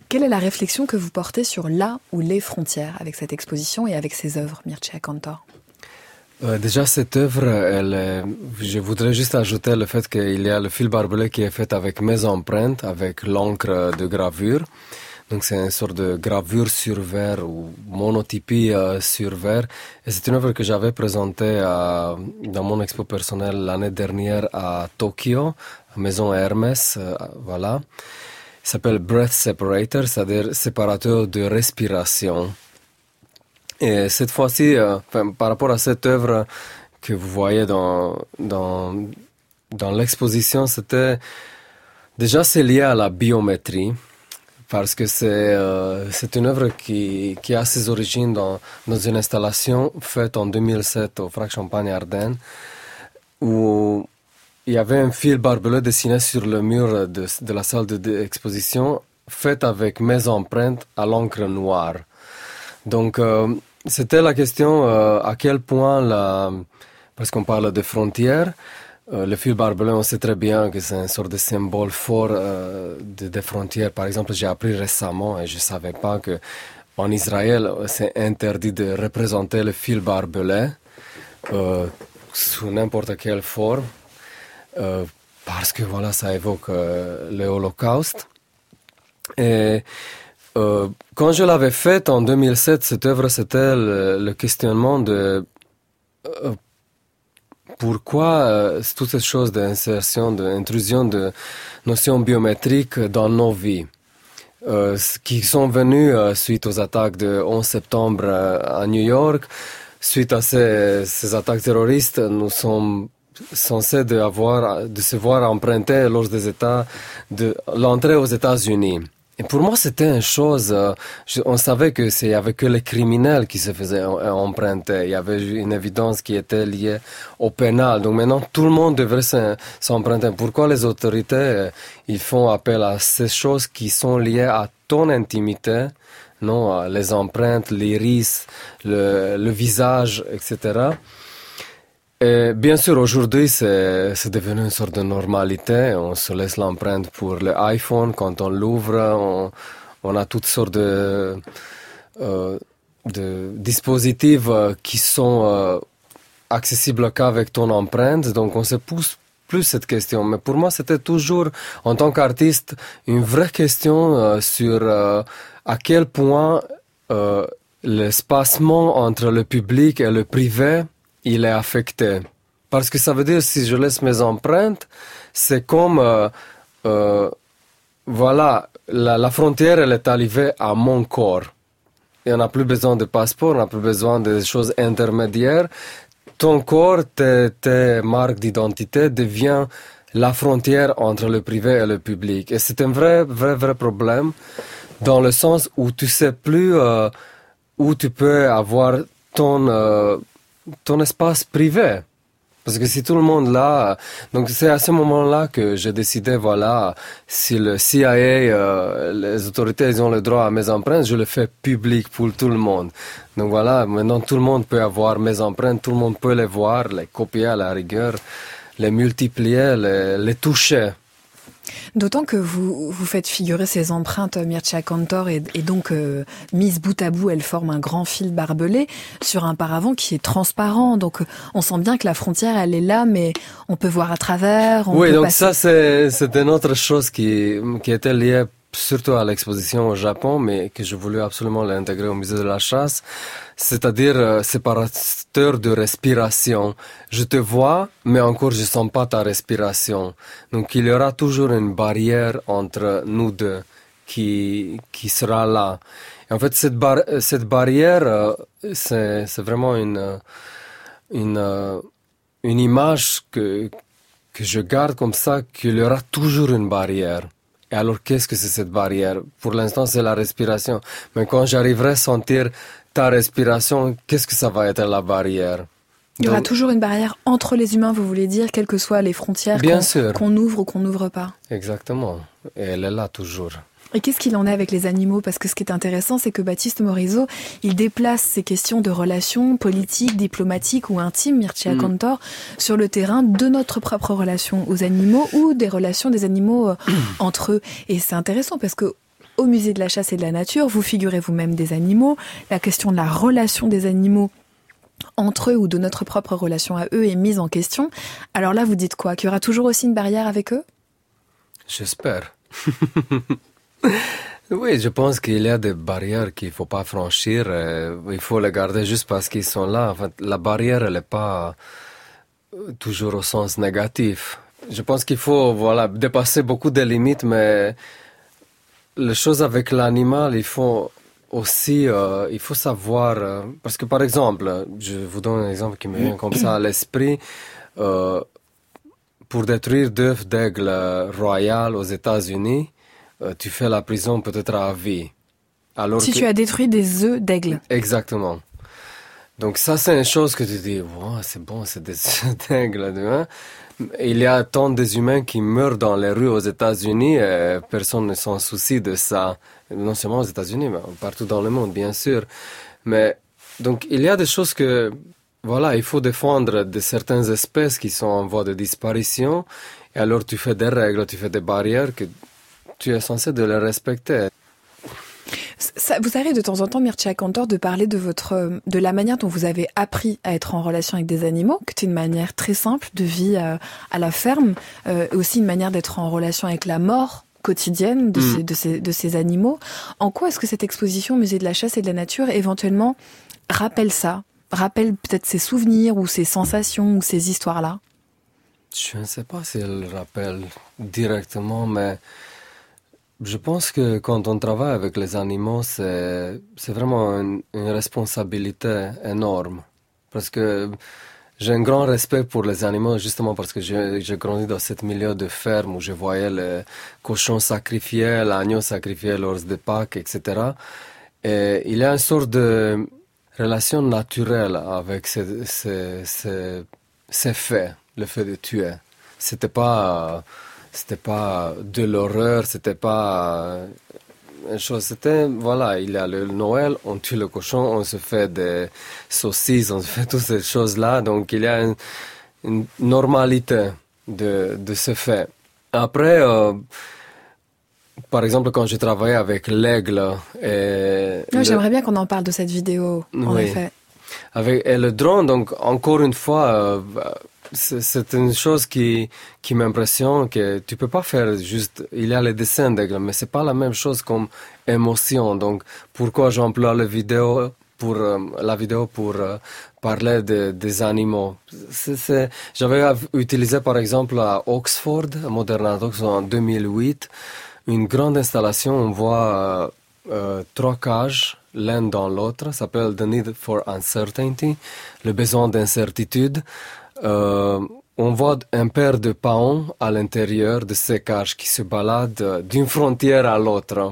Quelle est la réflexion que vous portez sur la ou les frontières avec cette exposition et avec ces œuvres, Mircea Cantor? Euh, déjà, cette œuvre, elle, est- je voudrais juste ajouter le fait qu'il y a le fil barbelé qui est fait avec mes empreintes, avec l'encre de gravure. Donc, c'est une sorte de gravure sur verre ou monotypie euh, sur verre. Et c'est une œuvre que j'avais présentée à, dans mon expo personnelle l'année dernière à Tokyo, à Maison Hermès, euh, voilà. Il s'appelle Breath Separator, c'est-à-dire séparateur de respiration. Et cette fois-ci, euh, enfin, par rapport à cette œuvre que vous voyez dans, dans, dans l'exposition, c'était, déjà c'est lié à la biométrie, parce que c'est, euh, c'est une œuvre qui, qui a ses origines dans, dans une installation faite en deux mille sept au Frac Champagne-Ardenne, où il y avait un fil barbelé dessiné sur le mur de, de la salle d'exposition, fait avec mes empreintes à l'encre noire. Donc, euh, c'était la question euh, à quel point, la, parce qu'on parle de frontières, euh, le fil barbelé, on sait très bien que c'est une sorte de symbole fort euh, de, des frontières. Par exemple, j'ai appris récemment, et je ne savais pas que en Israël, c'est interdit de représenter le fil barbelé euh, sous n'importe quelle forme, euh, parce que voilà, ça évoque euh, le Holocauste. Et Euh, quand je l'avais faite en deux mille sept, cette œuvre, c'était le, le questionnement de euh, pourquoi euh, toutes ces choses d'insertion, d'intrusion de notions biométriques dans nos vies, euh, qui sont venues euh, suite aux attaques du onze septembre euh, à New York. Suite à ces, ces attaques terroristes, nous sommes censés de, avoir, de se voir emprunter lors des États, de l'entrée aux États-Unis. Et pour moi, c'était une chose, euh, je, on savait que c'est, il y avait que les criminels qui se faisaient emprunter. Il y avait une évidence qui était liée au pénal. Donc maintenant, tout le monde devrait s'emprunter. Pourquoi les autorités, euh, ils font appel à ces choses qui sont liées à ton intimité, non, les empreintes, l'iris, le, le visage, et cetera. Et bien sûr, aujourd'hui, c'est, c'est devenu une sorte de normalité. On se laisse l'empreinte pour l'iPhone. Quand on l'ouvre, on, on a toutes sortes de, euh, de dispositifs qui sont euh, accessibles qu'avec ton empreinte. Donc, on se pousse plus cette question. Mais pour moi, c'était toujours, en tant qu'artiste, une vraie question euh, sur euh, à quel point euh, l'espacement entre le public et le privé il est affecté. Parce que ça veut dire, si je laisse mes empreintes, c'est comme, euh, euh, voilà, la, la frontière, elle est arrivée à mon corps. Et on n'a plus besoin de passeport, on n'a plus besoin de choses intermédiaires. Ton corps, tes, tes marques d'identité devient la frontière entre le privé et le public. Et c'est un vrai, vrai, vrai problème, dans le sens où tu sais plus euh, où tu peux avoir ton... Euh, ton espace privé. Parce que si tout le monde là, donc c'est à ce moment-là que j'ai décidé, voilà, si le C I A, euh, les autorités, ils ont le droit à mes empreintes, je le fais public pour tout le monde. Donc voilà, maintenant tout le monde peut avoir mes empreintes, tout le monde peut les voir, les copier à la rigueur, les multiplier, les, les toucher. D'autant que vous, vous faites figurer ces empreintes, Mircea Cantor, et, et donc euh, mises bout à bout, elles forment un grand fil barbelé sur un paravent qui est transparent. Donc on sent bien que la frontière, elle est là, mais on peut voir à travers. On oui, peut donc passer... ça, c'est, c'est une autre chose qui, qui était liée surtout à l'exposition au Japon, mais que je voulais absolument l'intégrer au musée de la chasse, c'est-à-dire euh, séparateur de respiration. Je te vois, mais encore je sens pas ta respiration. Donc il y aura toujours une barrière entre nous deux qui qui sera là. Et en fait, cette bar cette barrière, euh, c'est c'est vraiment une une euh, une image que que je garde comme ça, qu'il y aura toujours une barrière. Et alors, qu'est-ce que c'est cette barrière? Pour l'instant, c'est la respiration. Mais quand j'arriverai à sentir ta respiration, qu'est-ce que ça va être la barrière? Il y aura Donc, toujours une barrière entre les humains, vous voulez dire, quelles que soient les frontières bien qu'on, sûr. qu'on ouvre ou qu'on n'ouvre pas. Exactement. Et elle est là toujours. Et qu'est-ce qu'il en est avec les animaux? Parce que ce qui est intéressant, c'est que Baptiste Morisot, il déplace ces questions de relations politiques, diplomatiques ou intimes, Mircea mm. Cantor, sur le terrain de notre propre relation aux animaux ou des relations des animaux euh, entre eux. Et c'est intéressant parce que au musée de la chasse et de la nature, vous figurez vous-même des animaux. La question de la relation des animaux entre eux ou de notre propre relation à eux est mise en question. Alors là, vous dites quoi? Qu'il y aura toujours aussi une barrière avec eux? J'espère. Oui, je pense qu'il y a des barrières qu'il faut pas franchir. Euh, il faut les garder juste parce qu'ils sont là. En fait, la barrière, elle n'est pas toujours au sens négatif. Je pense qu'il faut, voilà, dépasser beaucoup de limites, mais les choses avec l'animal, il faut aussi, euh, il faut savoir, euh, parce que par exemple, je vous donne un exemple qui me vient comme ça à l'esprit. Euh, pour détruire deux œufs d'aigle royal aux États-Unis, euh, tu fais la prison peut-être à vie. Alors si que... tu as détruit des œufs d'aigle. Exactement. Donc ça, c'est une chose que tu dis, wow, c'est bon, c'est des œufs d'aigle. Hein? Il y a tant des humains qui meurent dans les rues aux États-Unis et personne ne s'en soucie de ça. Non seulement aux États-Unis, mais partout dans le monde, bien sûr. Mais donc, il y a des choses que, voilà, il faut défendre de certaines espèces qui sont en voie de disparition. Et alors, tu fais des règles, tu fais des barrières que tu es censé de les respecter. Ça vous arrive de temps en temps, Mircea Cantor, de parler de votre, de la manière dont vous avez appris à être en relation avec des animaux, que c'est une manière très simple de vie à, à la ferme, euh, aussi une manière d'être en relation avec la mort quotidienne de, mmh. ces, de, ces, de ces animaux. En quoi est-ce que cette exposition au musée de la chasse et de la nature éventuellement rappelle ça, rappelle peut-être ces souvenirs ou ces sensations ou ces histoires-là? Je ne sais pas si elle rappelle directement, mais je pense que quand on travaille avec les animaux, c'est, c'est vraiment une, une responsabilité énorme. Parce que j'ai un grand respect pour les animaux, justement parce que j'ai, j'ai grandi dans ce milieu de ferme où je voyais les cochons sacrifiés, l'agneau sacrifié lors de Pâques, et cetera. Et il y a une sorte de relation naturelle avec ces, ces, ces, ces faits, le fait de tuer. C'était pas... C'était pas de l'horreur, c'était pas une chose, c'était, voilà, il y a le Noël, on tue le cochon, on se fait des saucisses, on se fait toutes ces choses-là, donc il y a une, une normalité de, de ce fait. Après, euh, par exemple, quand je travaillais avec l'aigle et... Oui, le... J'aimerais bien qu'on en parle de cette vidéo, en oui. effet. Avec, et le drone, donc, encore une fois... Euh, C'est, c'est une chose qui, qui m'impressionne, que tu peux pas faire juste, il y a les dessins d'aigle, mais c'est pas la même chose comme émotion. Donc, pourquoi j'emploie la vidéo pour, euh, la vidéo pour euh, parler de, des animaux? C'est, c'est, j'avais utilisé, par exemple, à Oxford, à Modern Oxford, en deux mille huit, une grande installation, on voit euh, euh, trois cages, l'un dans l'autre, ça s'appelle The Need for Uncertainty, le besoin d'incertitude. Euh, on voit un paire de paons à l'intérieur de ces cages qui se baladent d'une frontière à l'autre.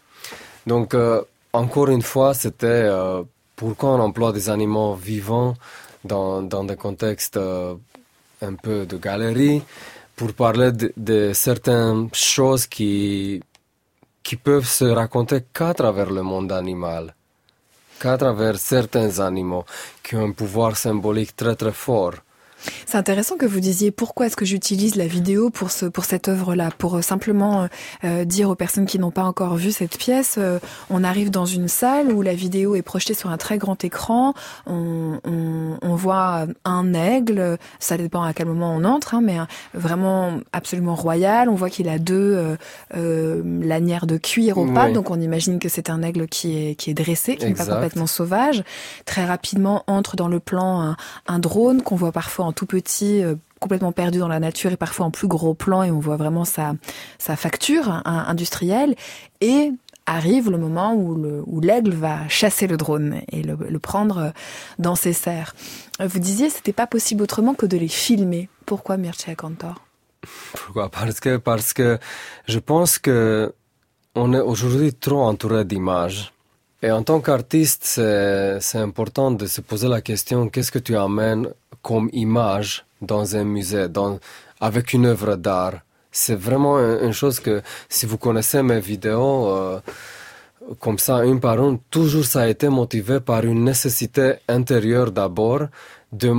Donc, euh, encore une fois, c'était euh, pourquoi on emploie des animaux vivants dans, dans des contextes euh, un peu de galerie, pour parler de, de certaines choses qui, qui peuvent se raconter qu'à travers le monde animal, qu'à travers certains animaux qui ont un pouvoir symbolique très très fort. C'est intéressant que vous disiez pourquoi est-ce que j'utilise la vidéo pour ce pour cette œuvre-là, pour euh, simplement euh, dire aux personnes qui n'ont pas encore vu cette pièce, euh, on arrive dans une salle où la vidéo est projetée sur un très grand écran, on, on, on voit un aigle, ça dépend à quel moment on entre, hein, mais hein, vraiment absolument royal, on voit qu'il a deux euh, euh, lanières de cuir aux pattes, oui. Donc on imagine que c'est un aigle qui est qui est dressé, qui n'est pas complètement sauvage. Très rapidement entre dans le plan un, un drone qu'on voit parfois en tout petit, euh, complètement perdu dans la nature et parfois en plus gros plan et on voit vraiment sa, sa facture hein, industrielle et arrive le moment où, le, où l'aigle va chasser le drone et le, le prendre dans ses serres. Vous disiez c'était pas possible autrement que de les filmer. Pourquoi Mircea Cantor? Pourquoi? Parce que, parce que je pense que on est aujourd'hui trop entouré d'images. Et en tant qu'artiste, c'est, c'est important de se poser la question, qu'est-ce que tu amènes comme image dans un musée, dans, avec une œuvre d'art? C'est vraiment une chose que, si vous connaissez mes vidéos, euh, comme ça, une par une, toujours ça a été motivé par une nécessité intérieure d'abord de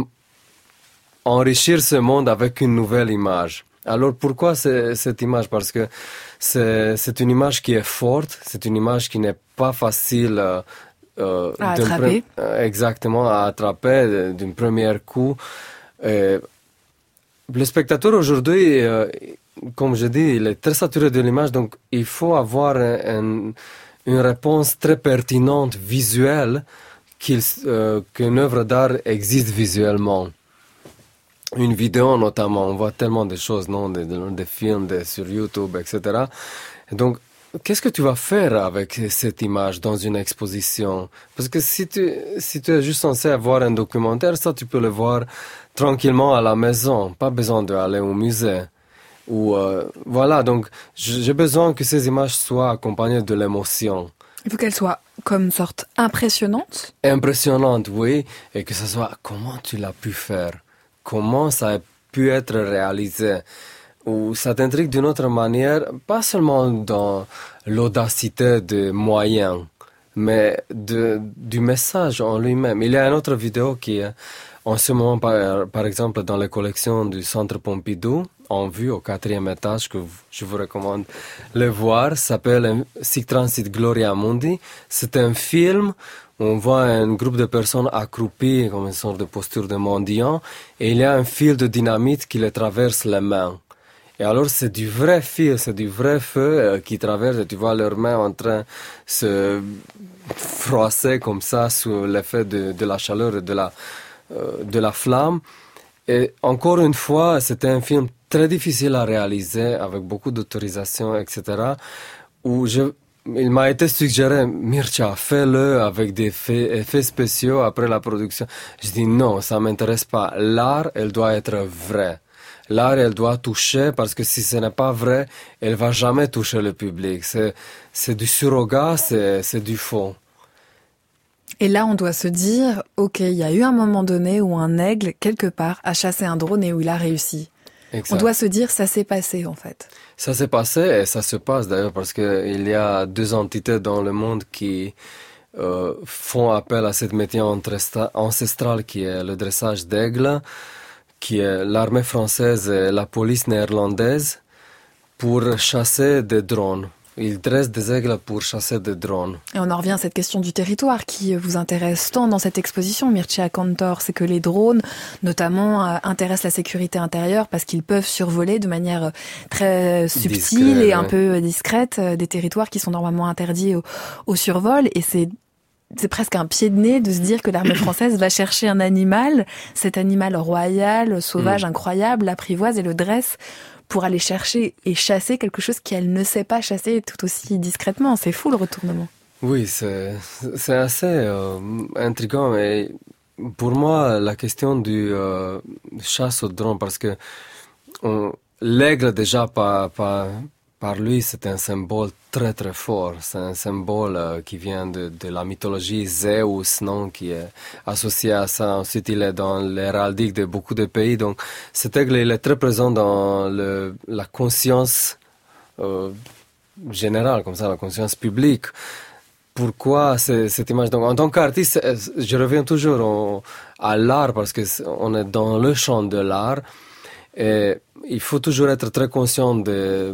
enrichir ce monde avec une nouvelle image. Alors pourquoi c'est, cette image? Parce que c'est, c'est une image qui est forte, c'est une image qui n'est pas facile euh, euh, à d'un attraper. pre- exactement à attraper d'un premier coup. Et le spectateur aujourd'hui, euh, comme je dis, il est très saturé de l'image, donc il faut avoir un, un, une réponse très pertinente visuelle qu'il, euh, qu'une œuvre d'art existe visuellement. Une vidéo notamment, on voit tellement de choses, non, des, des films des, sur YouTube, et cetera. Et donc, qu'est-ce que tu vas faire avec cette image dans une exposition? Parce que si tu, si tu es juste censé avoir un documentaire, ça tu peux le voir tranquillement à la maison, pas besoin d'aller au musée. Ou euh, voilà, donc j'ai besoin que ces images soient accompagnées de l'émotion. Il faut qu'elle soit comme une sorte impressionnante. Impressionnante, oui, et que ce soit comment tu l'as pu faire, comment ça a pu être réalisé. Ou ça t'intrigue d'une autre manière, pas seulement dans l'audacité des moyens, mais de, du message en lui-même. Il y a une autre vidéo qui est en ce moment, par, par exemple, dans les collections du Centre Pompidou, en vue au quatrième étage, que je vous recommande le voir, s'appelle Sic Transit Gloria Mundi. C'est un film où on voit un groupe de personnes accroupies comme une sorte de posture de mendiant, et il y a un fil de dynamite qui les traverse les mains. Et alors c'est du vrai fil, c'est du vrai feu euh, qui traverse, et tu vois leurs mains en train de se froisser comme ça sous l'effet de, de la chaleur et de la, euh, de la flamme. Et encore une fois, c'était un film très difficile à réaliser, avec beaucoup d'autorisation, et cetera, où je, il m'a été suggéré, Mircea, fais-le avec des effets, effets spéciaux après la production. Je dis non, ça m'intéresse pas. L'art, elle doit être vrai. L'art, elle doit toucher, parce que si ce n'est pas vrai, elle va jamais toucher le public. C'est, c'est du surrogat, c'est, c'est du faux. Et là, on doit se dire, ok, il y a eu un moment donné où un aigle, quelque part, a chassé un drone et où il a réussi. Exact. On doit se dire, ça s'est passé, en fait. Ça s'est passé, et ça se passe d'ailleurs, parce que il y a deux entités dans le monde qui euh, font appel à cette métier ancestrale qui est le dressage d'aigle, qui est l'armée française et la police néerlandaise, pour chasser des drones. Ils dressent des aigles pour chasser des drones. Et on en revient à cette question du territoire qui vous intéresse tant dans cette exposition, Mircea Cantor. C'est que les drones, notamment, euh, intéressent la sécurité intérieure parce qu'ils peuvent survoler de manière très subtile Discret, et un ouais. peu discrète euh, des territoires qui sont normalement interdits au, au survol. Et c'est C'est presque un pied de nez de se dire que l'armée française va chercher un animal, cet animal royal, sauvage, mmh. incroyable, l'apprivoise et le dresse pour aller chercher et chasser quelque chose qu'elle ne sait pas chasser tout aussi discrètement. C'est fou le retournement. Oui, c'est, c'est assez euh, intriguant. Mais pour moi, la question du euh, chasse au drone, parce que on, l'aigle déjà pas... pas Par lui, c'est un symbole très très fort. C'est un symbole euh, qui vient de, de la mythologie Zeus, non, qui est associé à ça. Ensuite, il est dans l'héraldique de beaucoup de pays. Donc, cet aigle, il est très présent dans le, la conscience euh, générale, comme ça, la conscience publique. Pourquoi c'est, cette image? Donc, en tant qu'artiste, je reviens toujours en, à l'art, parce que on est dans le champ de l'art. Et il faut toujours être très conscient de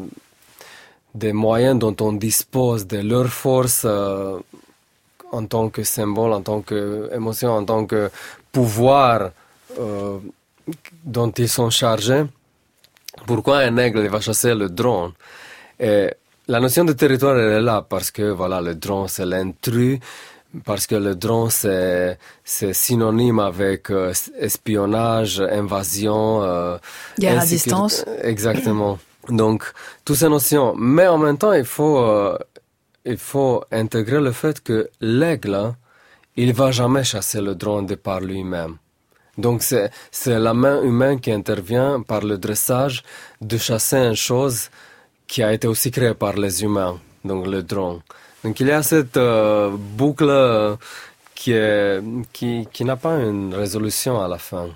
des moyens dont on dispose, de leur force euh, en tant que symbole, en tant qu'émotion, en tant que pouvoir euh, dont ils sont chargés. Pourquoi un aigle va chasser le drone? Et la notion de territoire, elle est là parce que voilà, le drone, c'est l'intrus, parce que le drone, c'est, c'est synonyme avec euh, espionnage, invasion. Euh, guerre à distance. Exactement. Donc, toutes ces notions. Mais en même temps, il faut, euh, il faut intégrer le fait que l'aigle, il va jamais chasser le drone de par lui-même. Donc, c'est, c'est la main humaine qui intervient par le dressage de chasser une chose qui a été aussi créée par les humains, donc le drone. Donc, il y a cette euh, boucle euh, qui, est, qui, qui n'a pas une résolution à la fin.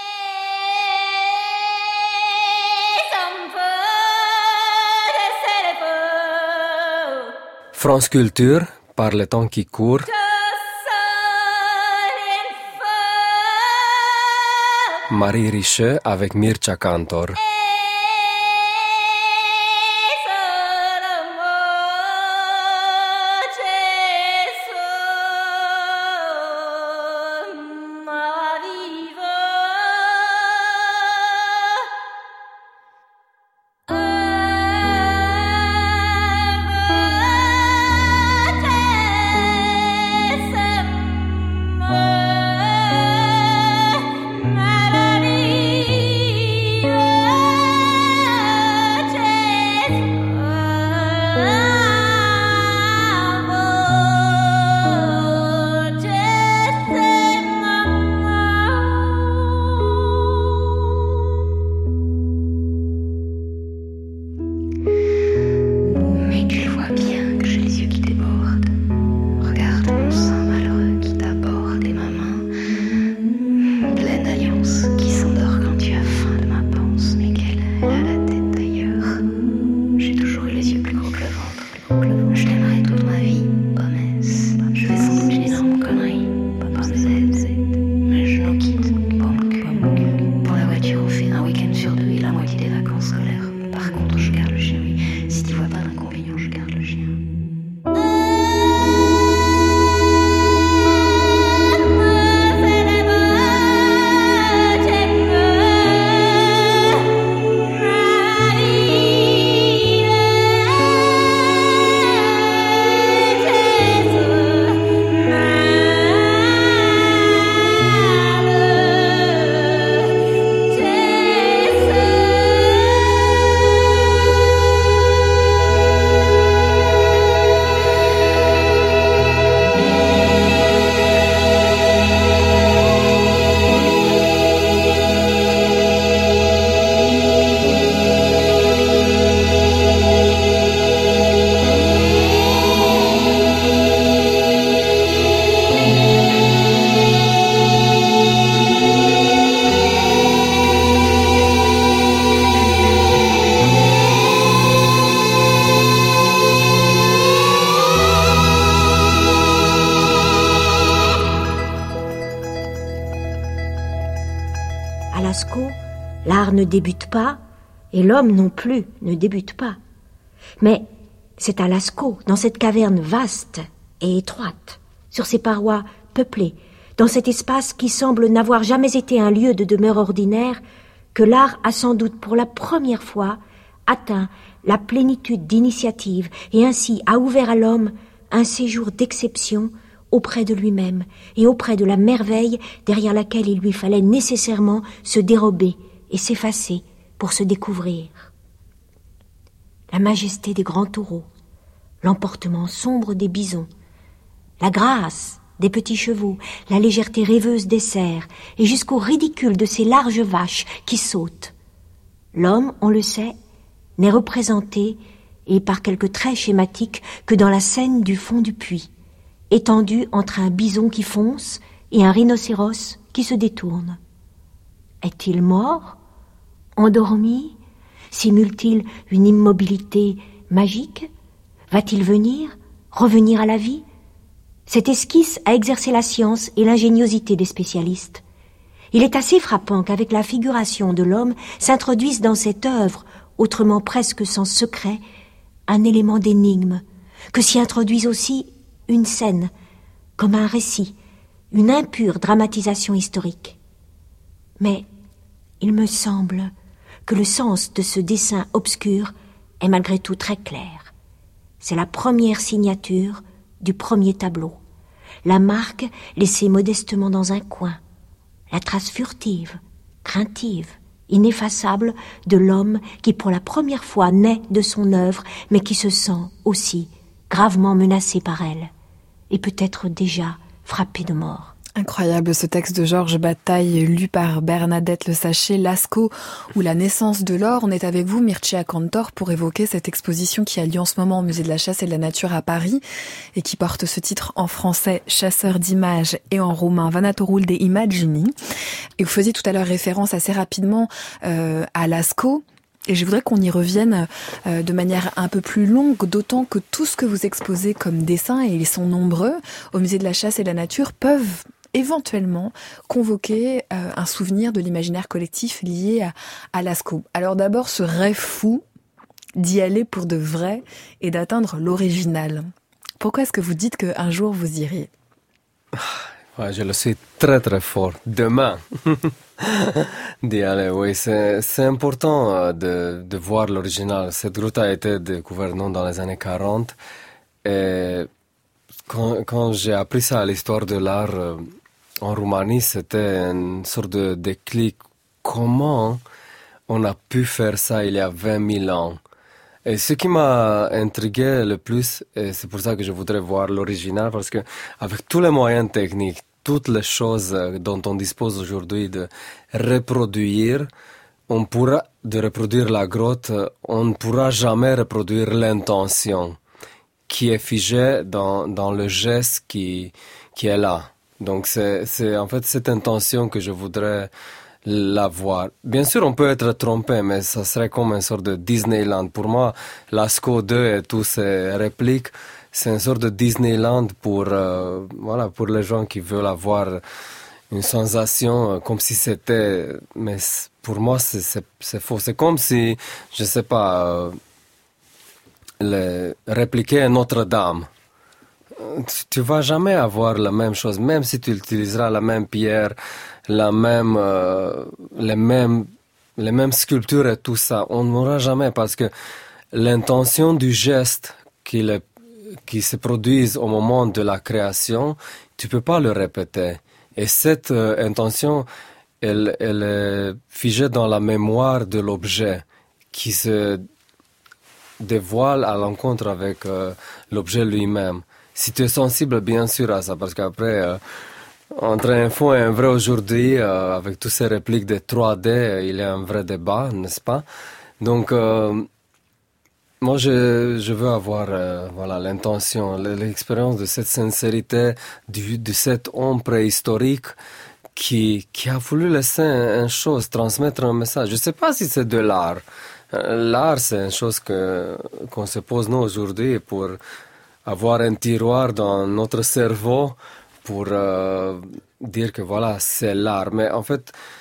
France Culture, par le temps qui court. Marie Richeux avec Mircea Cantor. L'art ne débute pas, et l'homme non plus ne débute pas. Mais c'est à Lascaux, dans cette caverne vaste et étroite, sur ces parois peuplées, dans cet espace qui semble n'avoir jamais été un lieu de demeure ordinaire, que l'art a sans doute pour la première fois atteint la plénitude d'initiative et ainsi a ouvert à l'homme un séjour d'exception auprès de lui-même et auprès de la merveille derrière laquelle il lui fallait nécessairement se dérober et s'effacer pour se découvrir. La majesté des grands taureaux, l'emportement sombre des bisons, la grâce des petits chevaux, la légèreté rêveuse des cerfs et jusqu'au ridicule de ces larges vaches qui sautent. L'homme, on le sait, n'est représenté, et par quelques traits schématiques, que dans la scène du fond du puits, étendu entre un bison qui fonce et un rhinocéros qui se détourne. Est-il mort? Endormi? Simule-t-il une immobilité magique? Va-t-il venir? Revenir à la vie? Cette esquisse a exercé la science et l'ingéniosité des spécialistes. Il est assez frappant qu'avec la figuration de l'homme s'introduise dans cette œuvre, autrement presque sans secret, un élément d'énigme, que s'y introduise aussi une scène, comme un récit, une impure dramatisation historique. Mais il me semble que le sens de ce dessin obscur est malgré tout très clair. C'est la première signature du premier tableau, la marque laissée modestement dans un coin, la trace furtive, craintive, ineffaçable de l'homme qui pour la première fois naît de son œuvre, mais qui se sent aussi gravement menacé par elle, et peut-être déjà frappé de mort. Incroyable ce texte de Georges Bataille lu par Bernadette Le Sachet, Lascaux ou la naissance de l'or. On est avec vous, Mircea Cantor, pour évoquer cette exposition qui a lieu en ce moment au Musée de la Chasse et de la Nature à Paris et qui porte ce titre en français, Chasseur d'images, et en roumain, Vanatorul de Imagini. Et vous faisiez tout à l'heure référence assez rapidement euh, à Lascaux. Et je voudrais qu'on y revienne euh, de manière un peu plus longue, d'autant que tout ce que vous exposez comme dessins, et ils sont nombreux, au Musée de la Chasse et de la Nature, peuvent éventuellement convoquer euh, un souvenir de l'imaginaire collectif lié à, à Lascaux. Alors d'abord, ce rêve fou d'y aller pour de vrai et d'atteindre l'original. Pourquoi est-ce que vous dites qu'un jour vous iriez ? Ouais, je le suis très très fort. Demain, d'y aller, oui, c'est, c'est important euh, de, de voir l'original. Cette grotte a été découverte dans les années quarante. Et quand, quand j'ai appris ça à l'histoire de l'art euh, en Roumanie, c'était une sorte de déclic. Comment on a pu faire ça il y a vingt mille ans? Et ce qui m'a intrigué le plus, et c'est pour ça que je voudrais voir l'original, parce que avec tous les moyens techniques, toutes les choses dont on dispose aujourd'hui de reproduire, on pourra, de reproduire la grotte, on ne pourra jamais reproduire l'intention qui est figée dans, dans le geste qui, qui est là. Donc c'est, c'est en fait cette intention que je voudrais la voir. Bien sûr, on peut être trompé, mais ça serait comme une sorte de Disneyland. Pour moi, Lascaux deux et tous ces répliques, c'est une sorte de Disneyland pour, euh, voilà, pour les gens qui veulent avoir une sensation euh, comme si c'était... Mais pour moi, c'est, c'est, c'est faux. C'est comme si, je sais pas, euh, le, répliquer Notre-Dame. Tu vas jamais avoir la même chose, même si tu utiliseras la même pierre, la même, euh, les mêmes, les mêmes sculptures et tout ça. On n'aura jamais, parce que l'intention du geste qui, le, qui se produise au moment de la création, tu peux pas le répéter. Et cette euh, intention, elle, elle est figée dans la mémoire de l'objet qui se dévoile à l'encontre avec euh, l'objet lui-même. Si tu es sensible, bien sûr, à ça, parce qu'après, euh, entre un faux et un vrai aujourd'hui, euh, avec toutes ces répliques de trois D, il y a un vrai débat, n'est-ce pas? Donc, euh, moi, je, je veux avoir euh, voilà, l'intention, l'expérience de cette sincérité, du, de cet homme préhistorique qui, qui a voulu laisser une chose, transmettre un message. Je ne sais pas si c'est de l'art. L'art, c'est une chose que, qu'on se pose nous aujourd'hui pour avoir un tiroir dans notre cerveau pour euh, dire que voilà, c'est l'art. Mais en fait,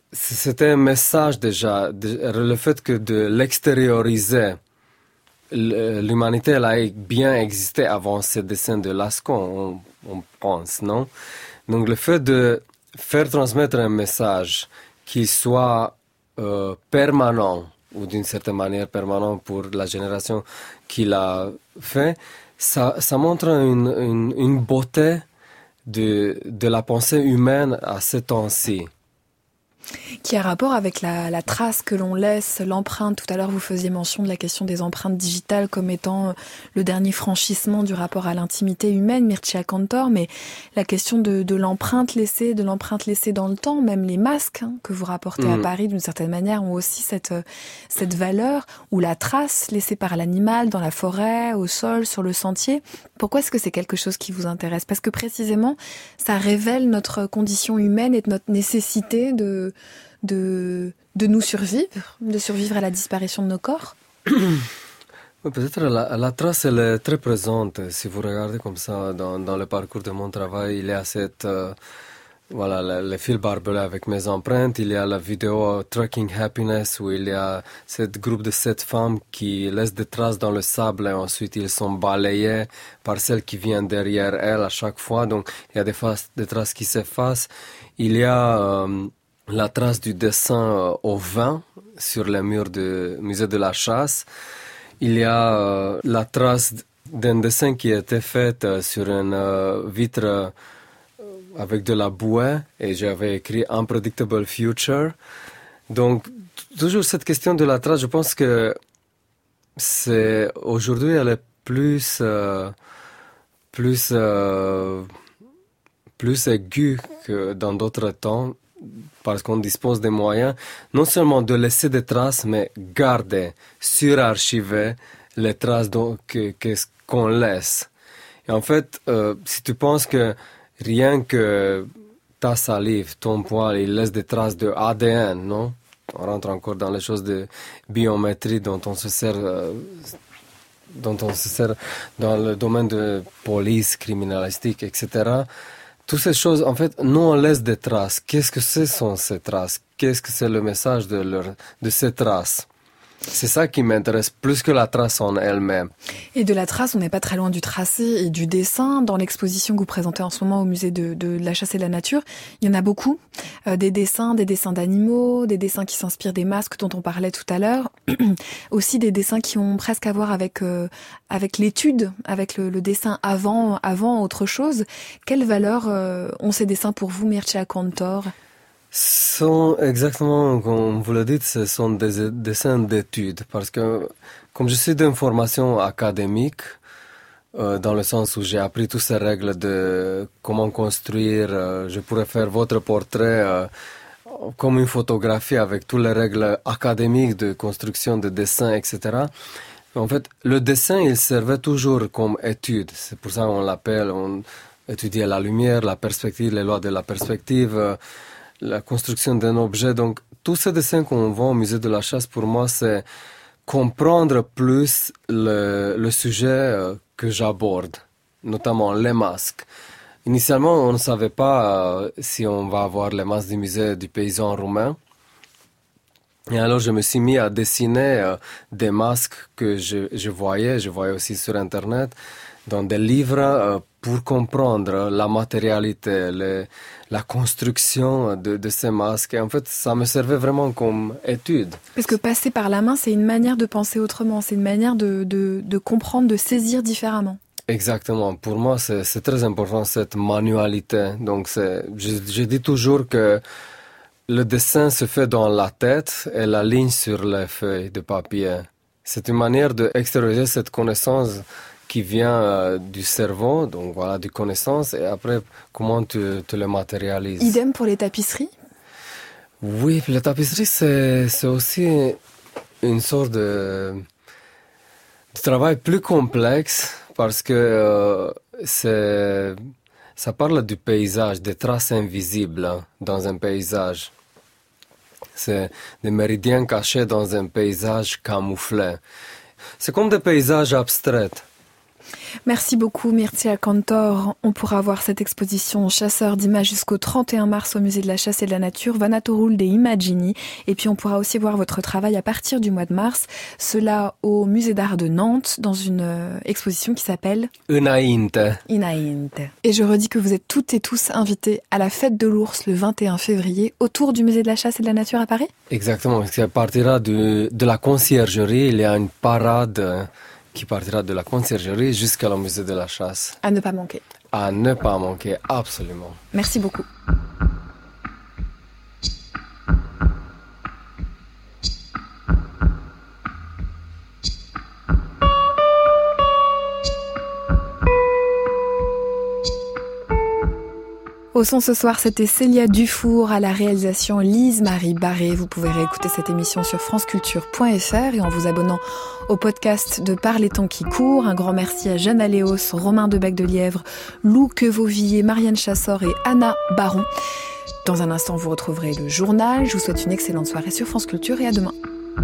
c'était un message déjà, le fait que de l'extérioriser. L'humanité, elle a bien existé avant ce dessin de Lascaux, on, on pense, non? Donc le fait de faire transmettre un message qui soit euh, permanent, ou d'une certaine manière permanent pour la génération qui l'a fait, ça, ça montre une, une, une beauté de, de la pensée humaine à ce temps-ci. Qui a rapport avec la, la trace que l'on laisse, l'empreinte. Tout à l'heure, vous faisiez mention de la question des empreintes digitales comme étant le dernier franchissement du rapport à l'intimité humaine, Mircea Cantor, mais la question de, de l'empreinte laissée, de l'empreinte laissée dans le temps, même les masques hein, que vous rapportez mmh. à Paris, d'une certaine manière, ont aussi cette, cette valeur, ou la trace laissée par l'animal dans la forêt, au sol, sur le sentier. Pourquoi est-ce que c'est quelque chose qui vous intéresse? Parce que précisément, ça révèle notre condition humaine et notre nécessité de, de, de nous survivre, de survivre à la disparition de nos corps. Oui, peut-être la, la trace, elle est très présente. Si vous regardez comme ça, dans, dans le parcours de mon travail, il y a cette... Euh, Voilà, le, le fil barbelé avec mes empreintes. Il y a la vidéo Tracking Happiness où il y a ce groupe de sept femmes qui laissent des traces dans le sable et ensuite ils sont balayés par celles qui viennent derrière elles à chaque fois. Donc il y a des, faces, des traces qui s'effacent. Il y a euh, la trace du dessin euh, au vin sur les murs du musée de la chasse. Il y a euh, la trace d'un dessin qui a été fait euh, sur une euh, vitre euh, avec de la bouée, et j'avais écrit Unpredictable Future. Donc, toujours cette question de la trace, je pense que c'est, aujourd'hui, elle est plus, euh, plus, euh, plus aiguë que dans d'autres temps, parce qu'on dispose des moyens, non seulement de laisser des traces, mais garder, surarchiver les traces donc, que, que, qu'on laisse. Et en fait, euh, si tu penses que rien que ta salive, ton poil, il laisse des traces de A D N, non? On rentre encore dans les choses de biométrie dont on se sert, euh, dont on se sert dans le domaine de police, criminalistique, et cetera. Toutes ces choses, en fait, nous on laisse des traces. Qu'est-ce que ce sont ces traces? Qu'est-ce que c'est le message de, leur, de ces traces? C'est ça qui m'intéresse plus que la trace en elle-même. Et de la trace, on n'est pas très loin du tracé et du dessin. Dans l'exposition que vous présentez en ce moment au musée de, de la chasse et de la nature, il y en a beaucoup. Euh, des dessins, des dessins d'animaux, des dessins qui s'inspirent des masques dont on parlait tout à l'heure. Aussi des dessins qui ont presque à voir avec euh, avec l'étude, avec le, le dessin avant avant autre chose. Quelle valeur euh, ont ces dessins pour vous, Mircea Cantor? Sont exactement, comme vous le dites, ce sont des dessins d'études. Parce que, comme je suis d'une formation académique, euh, dans le sens où j'ai appris toutes ces règles de comment construire, euh, je pourrais faire votre portrait euh, comme une photographie avec toutes les règles académiques de construction, de dessin, et cetera. En fait, le dessin, il servait toujours comme étude. C'est pour ça qu'on l'appelle, on étudiait la lumière, la perspective, les lois de la perspective, euh, la construction d'un objet. Donc, tous ces dessins qu'on voit au musée de la chasse, pour moi, c'est comprendre plus le, le sujet euh, que j'aborde, notamment les masques. Initialement, on ne savait pas euh, si on va avoir les masques du musée du paysan roumain. Et alors, je me suis mis à dessiner euh, des masques que je, je voyais, je voyais aussi sur Internet, dans des livres, euh, pour comprendre la matérialité, les, la construction de, de ces masques. Et en fait, ça me servait vraiment comme étude. Parce que passer par la main, c'est une manière de penser autrement, c'est une manière de, de, de comprendre, de saisir différemment. Exactement. Pour moi, c'est, c'est très important, cette manualité. Donc, c'est, je, je dis toujours que le dessin se fait dans la tête et la ligne sur les feuilles de papier. C'est une manière d'extérioriser cette connaissance qui vient euh, du cerveau, donc voilà, du connaissance, et après, comment tu, tu le matérialises. Idem pour les tapisseries? Oui, les tapisseries, c'est, c'est aussi une sorte de, de travail plus complexe, parce que euh, c'est, ça parle du paysage, des traces invisibles hein, dans un paysage. C'est des méridiens cachés dans un paysage camouflé. C'est comme des paysages abstraits. Merci beaucoup Mircea Cantor. On pourra voir cette exposition Chasseurs d'images jusqu'au trente et un mars au Musée de la Chasse et de la Nature, Vanatorul de Imagini. Et puis on pourra aussi voir votre travail à partir du mois de mars, cela au Musée d'Art de Nantes, dans une euh, exposition qui s'appelle Înainte. Înainte. Et je redis que vous êtes toutes et tous invités à la fête de l'ours le vingt et un février autour du Musée de la Chasse et de la Nature à Paris. Exactement, ça partira de, de la conciergerie, il y a une parade qui partira de la conciergerie jusqu'à la Musée de la Chasse. À ne pas manquer. À ne pas manquer, absolument. Merci beaucoup. Au son ce soir, c'était Célia Dufour, à la réalisation Lise-Marie Barré. Vous pouvez réécouter cette émission sur franceculture point f r et en vous abonnant au podcast de Par les temps qui courent. Un grand merci à Jeanne Aléos, Romain Debec de Lièvre, Lou Quevauvilliers, Marianne Chassor et Anna Baron. Dans un instant, vous retrouverez le journal. Je vous souhaite une excellente soirée sur France Culture et à demain.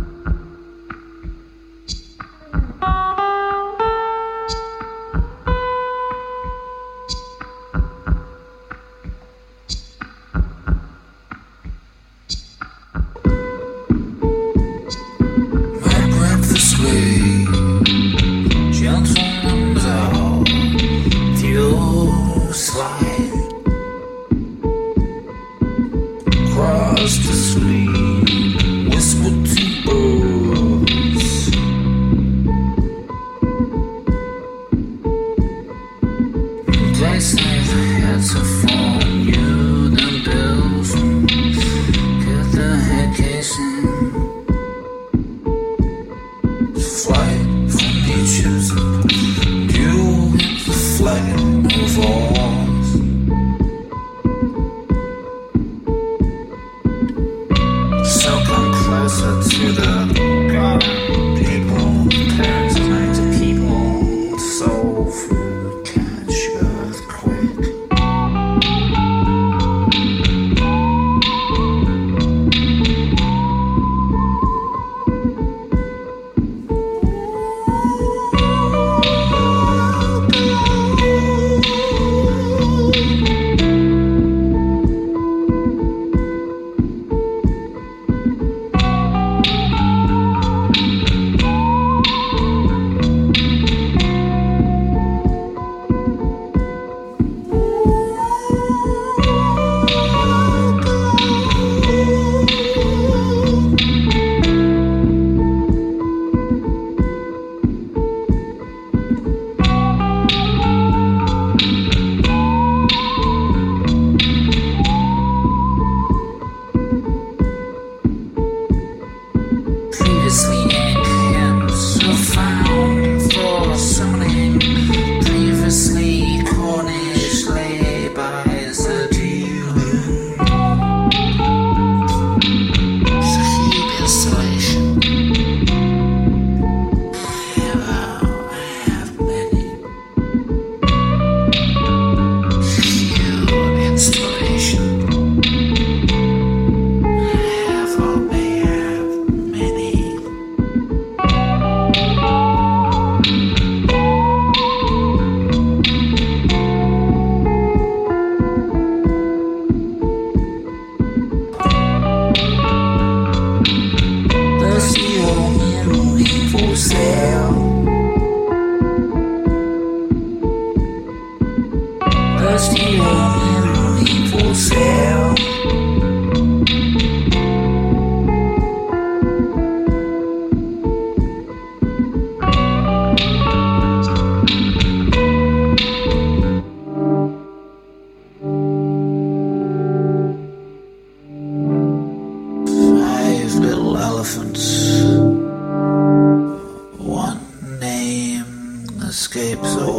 Escapes all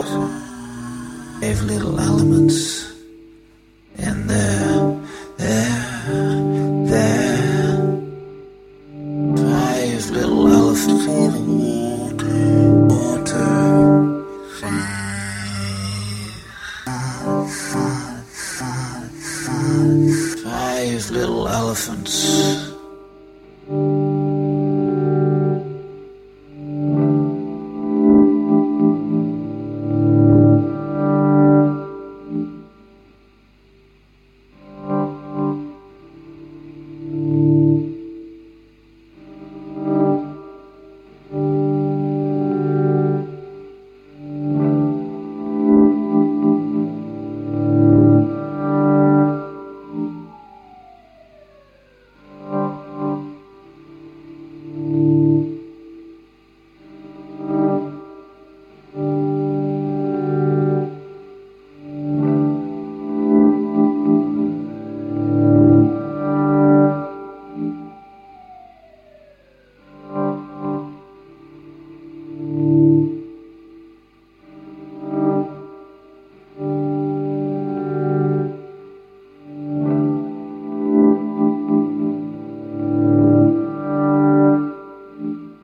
five little elements, and there, there, there, five little elephants in the water, water, five, five, five, five, five little elephants.